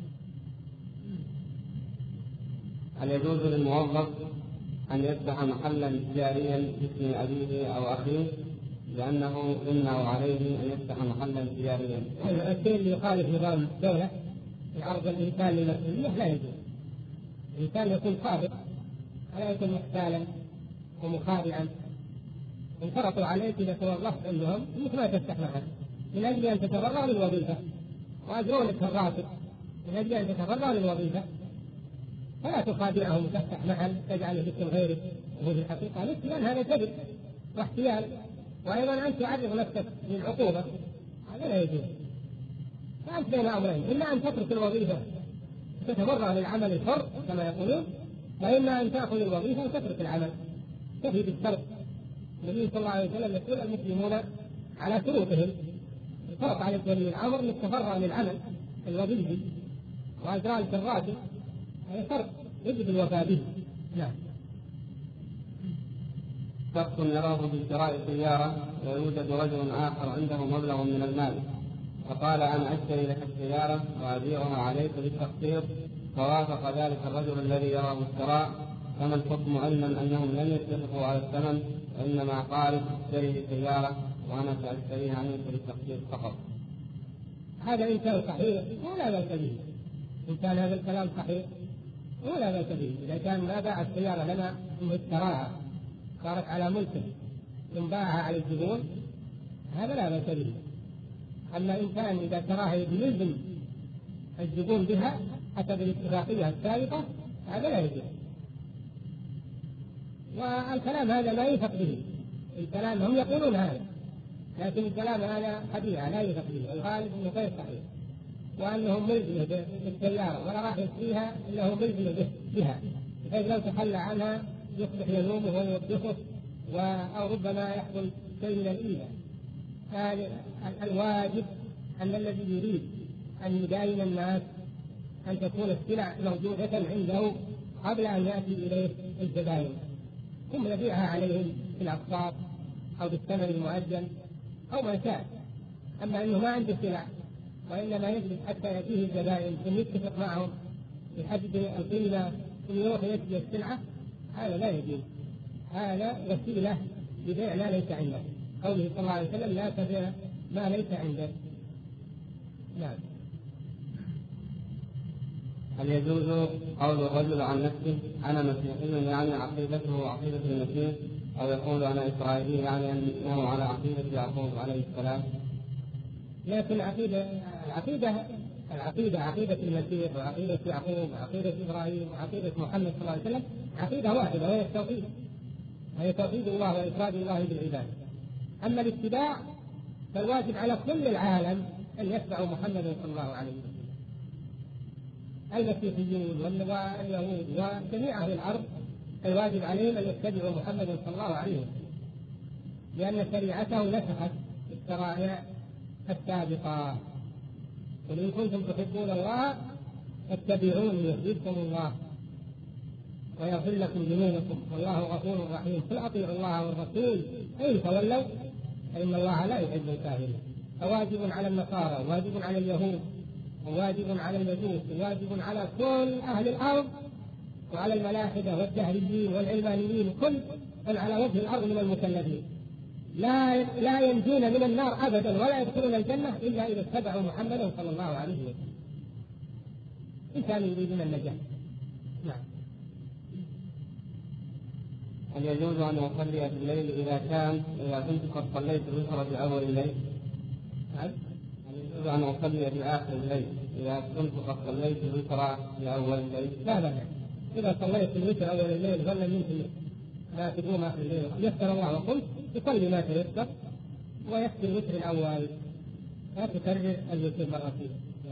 هل يجوز للموظف أن يفتح محلا تجاريا باسم أبيه أو أخيه لأنه يمنع عليه أن يفتح محلا تجاريا؟ الشيء اللي يخالف نظام الدولة يعرض الإنسان للمسؤولية لا يجوز. الإنسان يكون صادق ولا يكون محتالا ومخادعا. إن فرضوا عليك إذا توظفت عندهم إنك ما تفتح محل من أجل أن تتبرع للوظيفة وأجرونك الراتب من أجل أن تتبرع للوظيفة، فلا تخادعهم وتفتح محل تجعله باسم غيرك وهو في الحقيقة لك، لأن هذا كذب واحتيال، وأيضا أن تعرض نفسك للعقوبة، هذا لا يجوز. فأنت بين أمرين، إما أن تترك الوظيفة تتبرع للعمل الحر كما يقولون، وإما أن تأخذ الوظيفة وتترك العمل. تفي بالشرط. النبي صلى الله عليه وسلم يقول المسلمون على شروطهم، الفرق على ولي الأمر أن تتبرع للعمل الوظيفي وأجرالك الراتب، هذا فرق يجب الوفاء به. نعم. شخص يراه بشراء سيارة ويوجد رجل آخر عنده مبلغ من المال، فقال أنا أشتري لك السيارة وأبيعها عليك بالتقسيط، فوافق ذلك الرجل الذي يراه الشراء، فما الحكم علما أنهم لم يتفقوا على الثمن وإنما قالوا اشتري سيارة وأنا سأشتريها عنك بالتقسيط فقط؟ هذا إن كان صحيح ولا بأس به، إن كان هذا الكلام صحيح ولا بأس به. إذا كان ما باع السيارة لنا ثم اشتراها صارت على ملكه ثم باعها على الزبون هذا لا بأس به. أما إن كان إذا شراها يلزم الزبون بها حسب الاتفاقية السابقة هذا لا يجوز. والكلام هذا لا يوثق به، الكلام هم يقولون هذا، لكن الكلام هذا خديعة لا يوثق به، الغالب أنه غير صحيح، وأنهم ملزمة بالسيارة ولا راح يشتريها إلا هو ملزمة بها، بحيث لو تخلى عنها يصبح يلومه ويوبخه، أو ربما يحصل شيء من الإيذاء. الواجب أن الذي يريد أن يداين الناس أن تكون السلع موجودة عنده قبل أن يأتي إليه الزبائن، ثم يبيعها عليهم في الأقساط أو بالثمن المؤجل أو ما شاء. أما أنه ما عنده سلع وإنما يجلس حتى يأتيه الزبائن ثم يتفق معهم يحدد القيمة ثم يروح يشتري السلعة، هذا لا يجوز. هذا وسيلة لبيع ما ليس عنده. قوله صلى الله عليه وسلم: لا تبيع ما ليس عندك. نعم. هل يجوز قول الرجل عن نفسه أنا مسيحي يعني عقيدته وعقيدة المسيح، أو يقول أنا إسرائيلي يعني أنه على عقيدة يعقوب عليه السلام؟ لكن العقيدة عقيدة المسيح وعقيدة يعقوب وعقيدة إبراهيم وعقيدة محمد صلى الله عليه وسلم عقيدة واحدة، وهي التوحيد، وهي توحيد الله وإفراد الله بالعبادة. أما الاتباع فالواجب على كل العالم أن يتبعوا محمد صلى الله عليه وسلم. المسيحيون واليهود وجميع أهل الأرض الواجب عليهم أن يتبعوا محمد صلى الله عليه وسلم، لأن شريعته نسخت الشرائع السابقة. قل إن كنتم تحبون الله فاتبعوني يحببكم الله ويغفر لكم ذنوبكم والله غفور رحيم. قل أطيعوا الله والرسول فإن تولوا فإن الله لا يحب الكافرين. فواجب على النصارى وواجب على اليهود وواجب على المجوس وواجب على كل أهل الأرض وعلى الملاحدة والدهريين والعلمانيين، كل من على وجه الأرض من المكلفين لا ينجون من النار أبدا ولا يدخلون الجنة إلا إذا اتبعوا محمدا صلى الله عليه وسلم إن كانوا يريدون النجاة. نعم. هل يجوز أن أصلي في الليل إذا كنت قد صليت الوتر في أول الليل؟ هل يجوز أن أصلي في آخر الليل إذا كنت قد صليت الوتر في أول الليل؟ لا، إذا صليت الوتر أول الليل فلن يمكن لا تقوم آخر الليل. يسر الله وقلت يصلي ما تيسر ويكفي الوتر الأول، لا تكرر الوتر مرتين.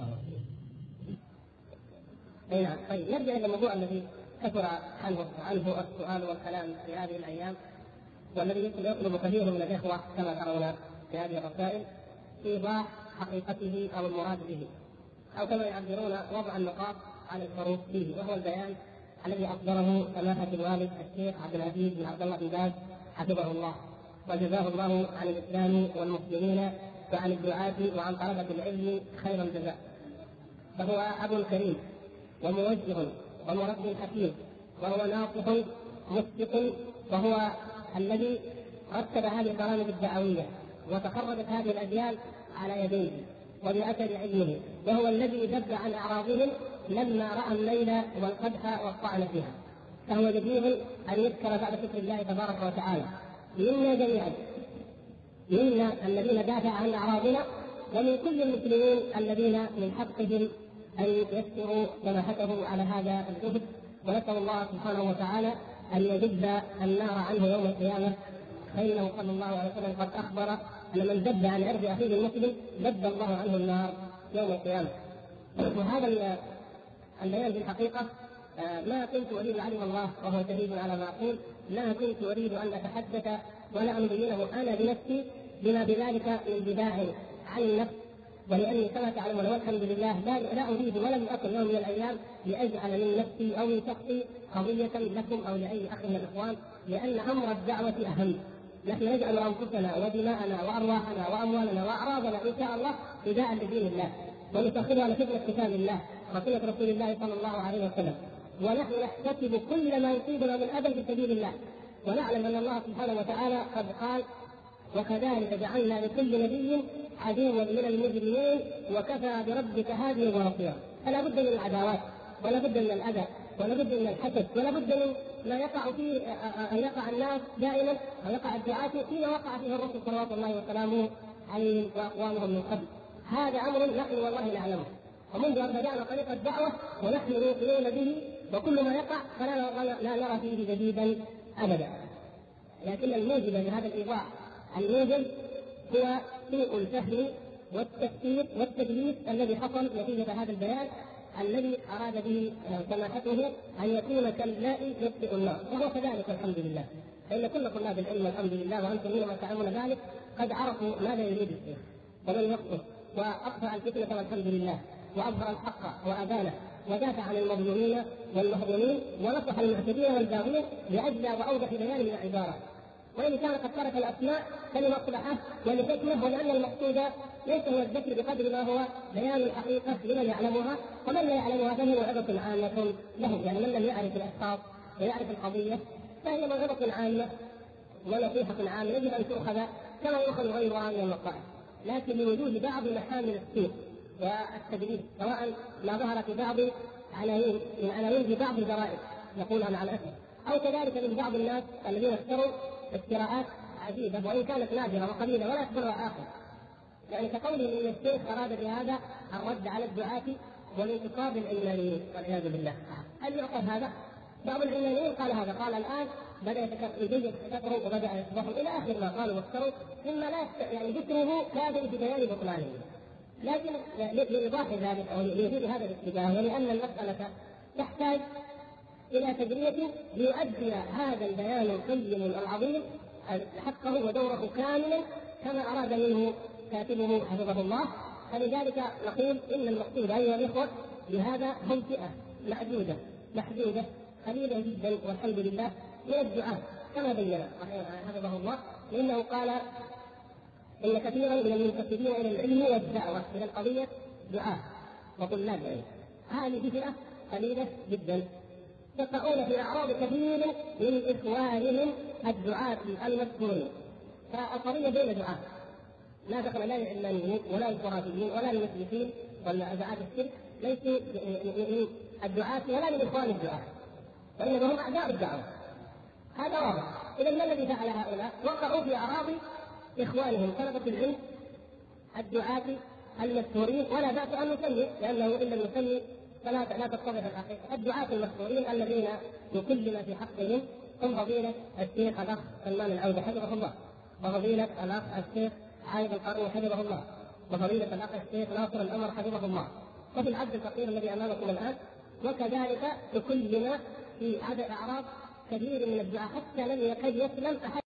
طيب نرجع إلى الموضوع الذي كثر عنه السؤال والكلام في هذه الأيام، والذي يطلب كثير من الإخوة كما ترون في هذه الرسائل إيضاح حقيقته أو المراد به، أو كما يعبرون وضع النقاط على الحروف فيه، وهو البيان الذي أصدره سماحة الوالد الشيخ عبد العزيز بن عبد الله بن باز حفظه الله وجزاه الله عن الإسلام والمسلمين وعن الدعاة وعن طلبة العلم خير الجزاء. فهو أب كريم وموجه ومربي حكيم، وهو ناصح مشفق، وهو الذي رتب هذه البرامج الدعوية وتخرجت هذه الأجيال على يديه وبأثر علمه، وهو الذي دب عن أعراضهم لما رأى الليل والقدح والطعن فيها. فهو جدير أن يذكر بعد ذكر الله تبارك وتعالى منا جميعا، منا الذين دافع عن أعراضنا ومن كل المسلمين الذين من حقهم أن يذكروا سماحته على هذا الجهد. ونسأل الله سبحانه وتعالى أن يجد النار عنه يوم القيامة، فإنه صلى الله عليه وسلم قد أخبر أن من دب عن عرض أخيه المسلم دب الله عنه النار يوم القيامة. وهذا البيان في الحقيقة ما كنت أريد، علم الله وهو شهيد على ما أقول، لا كنت أريد أن أتحدث ولا أبينه أنا بنفسي بما بذلك من دفاع عن النفس، ولأني كما تعلمون والحمد لله لا أريد ولم أكن يوم من الأيام لأجعل من نفسي أو من شخصي قضية لكم أو لأي أخ من الإخوان، لأن أمر الدعوة أهم. نحن نجعل أنفسنا ودماءنا وأرواحنا وأموالنا وأعراضنا إن شاء الله فداء لدين الله، ونسخرها لخدمة كتاب الله وسنة رسول الله صلى الله عليه وسلم، ونحن نحتسب كل ما يصيبنا من أذى في سبيل الله، ونعلم أن الله سبحانه وتعالى قد قال: وكذلك جعلنا لكل نبي عدوا من المجرمين وكفى بربك هاديا ونصيرا. فلا بد من العداوات، ولا بد من الأذى، ولا بد من الحسد، ولا بد من ما يقع فيه أن يقع الناس دائما أو يقع الدعاة فيما وقع فيه الرسول صلوات الله وسلامه عليهم وأقوامهم من قبل. هذا أمر نحن والله نعلمه، ومنذ أن بدأنا طريق الدعوة ونحن موقنون به، وكل ما يقع فلا نرى فيه جديدا أبدا. لكن الموجب لهذا الإيضاح الموجب هو سوء الفهم والتفسير والتدليس الذي حصل نتيجة هذا البيان الذي أراد به سماحته أن يكون كالماء يطفئ النار، وهو كذلك الحمد لله. فإن كل طلاب العلم والحمد لله وأنتم حينما تعلمون ذلك قد عرفوا ماذا يريد الشيخ ومن يقصد، وأطفأ الفتنة والحمد لله، وأظهر الحق وأبانه، ودافع عن المظلومين والمهضومين، ونصح المعتدين والباغين بأجزى وأوضح بيان من العبارة. وإن كان قد ترك الأسماء فلمصلحة ولحكمة، ولأن المقصود ليس هو الذكر بقدر ما هو بيان الحقيقة لمن يعلمها، ومن لا يعلمها فهي موعظة عامة لهم. يعني من لم يعرف الأشخاص ويعرف القضية فهي موعظة عامة ونصيحة عامة يجب أن تؤخذ كما يؤخذ غيرها من النصائح، لكن لوجود بعض محامل السوء والتدريس، سواء ما ظهر في بعض عناوين من عناوين في بعض الجرائد نقولها مع الأسف، أو كذلك من بعض الناس الذين اشتروا اختراعات عجيبة وإن كانت نادرة وقليلة ولا يقبلها آخر. يعني كقوله ان الشيخ اراد بهذا الرد على الدعاة والانتصار للعلمانيين والعياذ بالله. هل يعقل هذا؟ بعض العلمانيين قال هذا، قال الان بدا يتكثروا وبدا يصبحوا الى اخر ما قالوا وافتروا، مما لا يعني ذكره كافٍ في بيان بطلانه. لكن لايضاح ذلك او ليزيد هذا الاتجاه، ولان المساله تحتاج الى تجرية ليؤدي هذا البيان القيم العظيم حقه ودوره كاملا كما اراد منه كاتبه حفظه الله. فلذلك نقول ان المقصود ايها الاخوه بهذا هم فئه محدوده قليله جدا والحمد لله من الدعاة كما بين حفظه الله، لانه قال ان كثيرا من المنتسبين الى العلم والدعوه الى القضيه دعاة وطلاب العلم، هذه فئه قليله جدا يقعون في اعراض كثير من اخوانهم الدعاة المذكورين. فالقضيه بين دعاة لا دخل لا للعلمانيين ولا للخرافيين ولا للمسلمين ولا دعاة الشرك، ليسوا من الدعاة ولا من اخوان الدعاة، وانما هم اعداء الدعوه. هذا واضح. اذا ما الذي فعل هؤلاء؟ وقعوا في اعراض اخوانهم طلبة العلم الدعاة المذكورين، ولا باس ان نسمي لانه ان لم نسمي فلا تتضح الحقيقه. الدعاة المذكورين الذين بكل ما في حقهم هم فضيلة الشيخ الاخ سلمان العودة حفظه الله، وفضيلة الاخ الشيخ عايد القرني حفظه الله، وفضيلة الاخ الشيخ ناصر الامر حفظه الله، وفي العبد الفقير الذي امامكم الان، وكذلك لكلنا في عدد اعراض كثير من الدعاء حتى لم يكد يسلم احد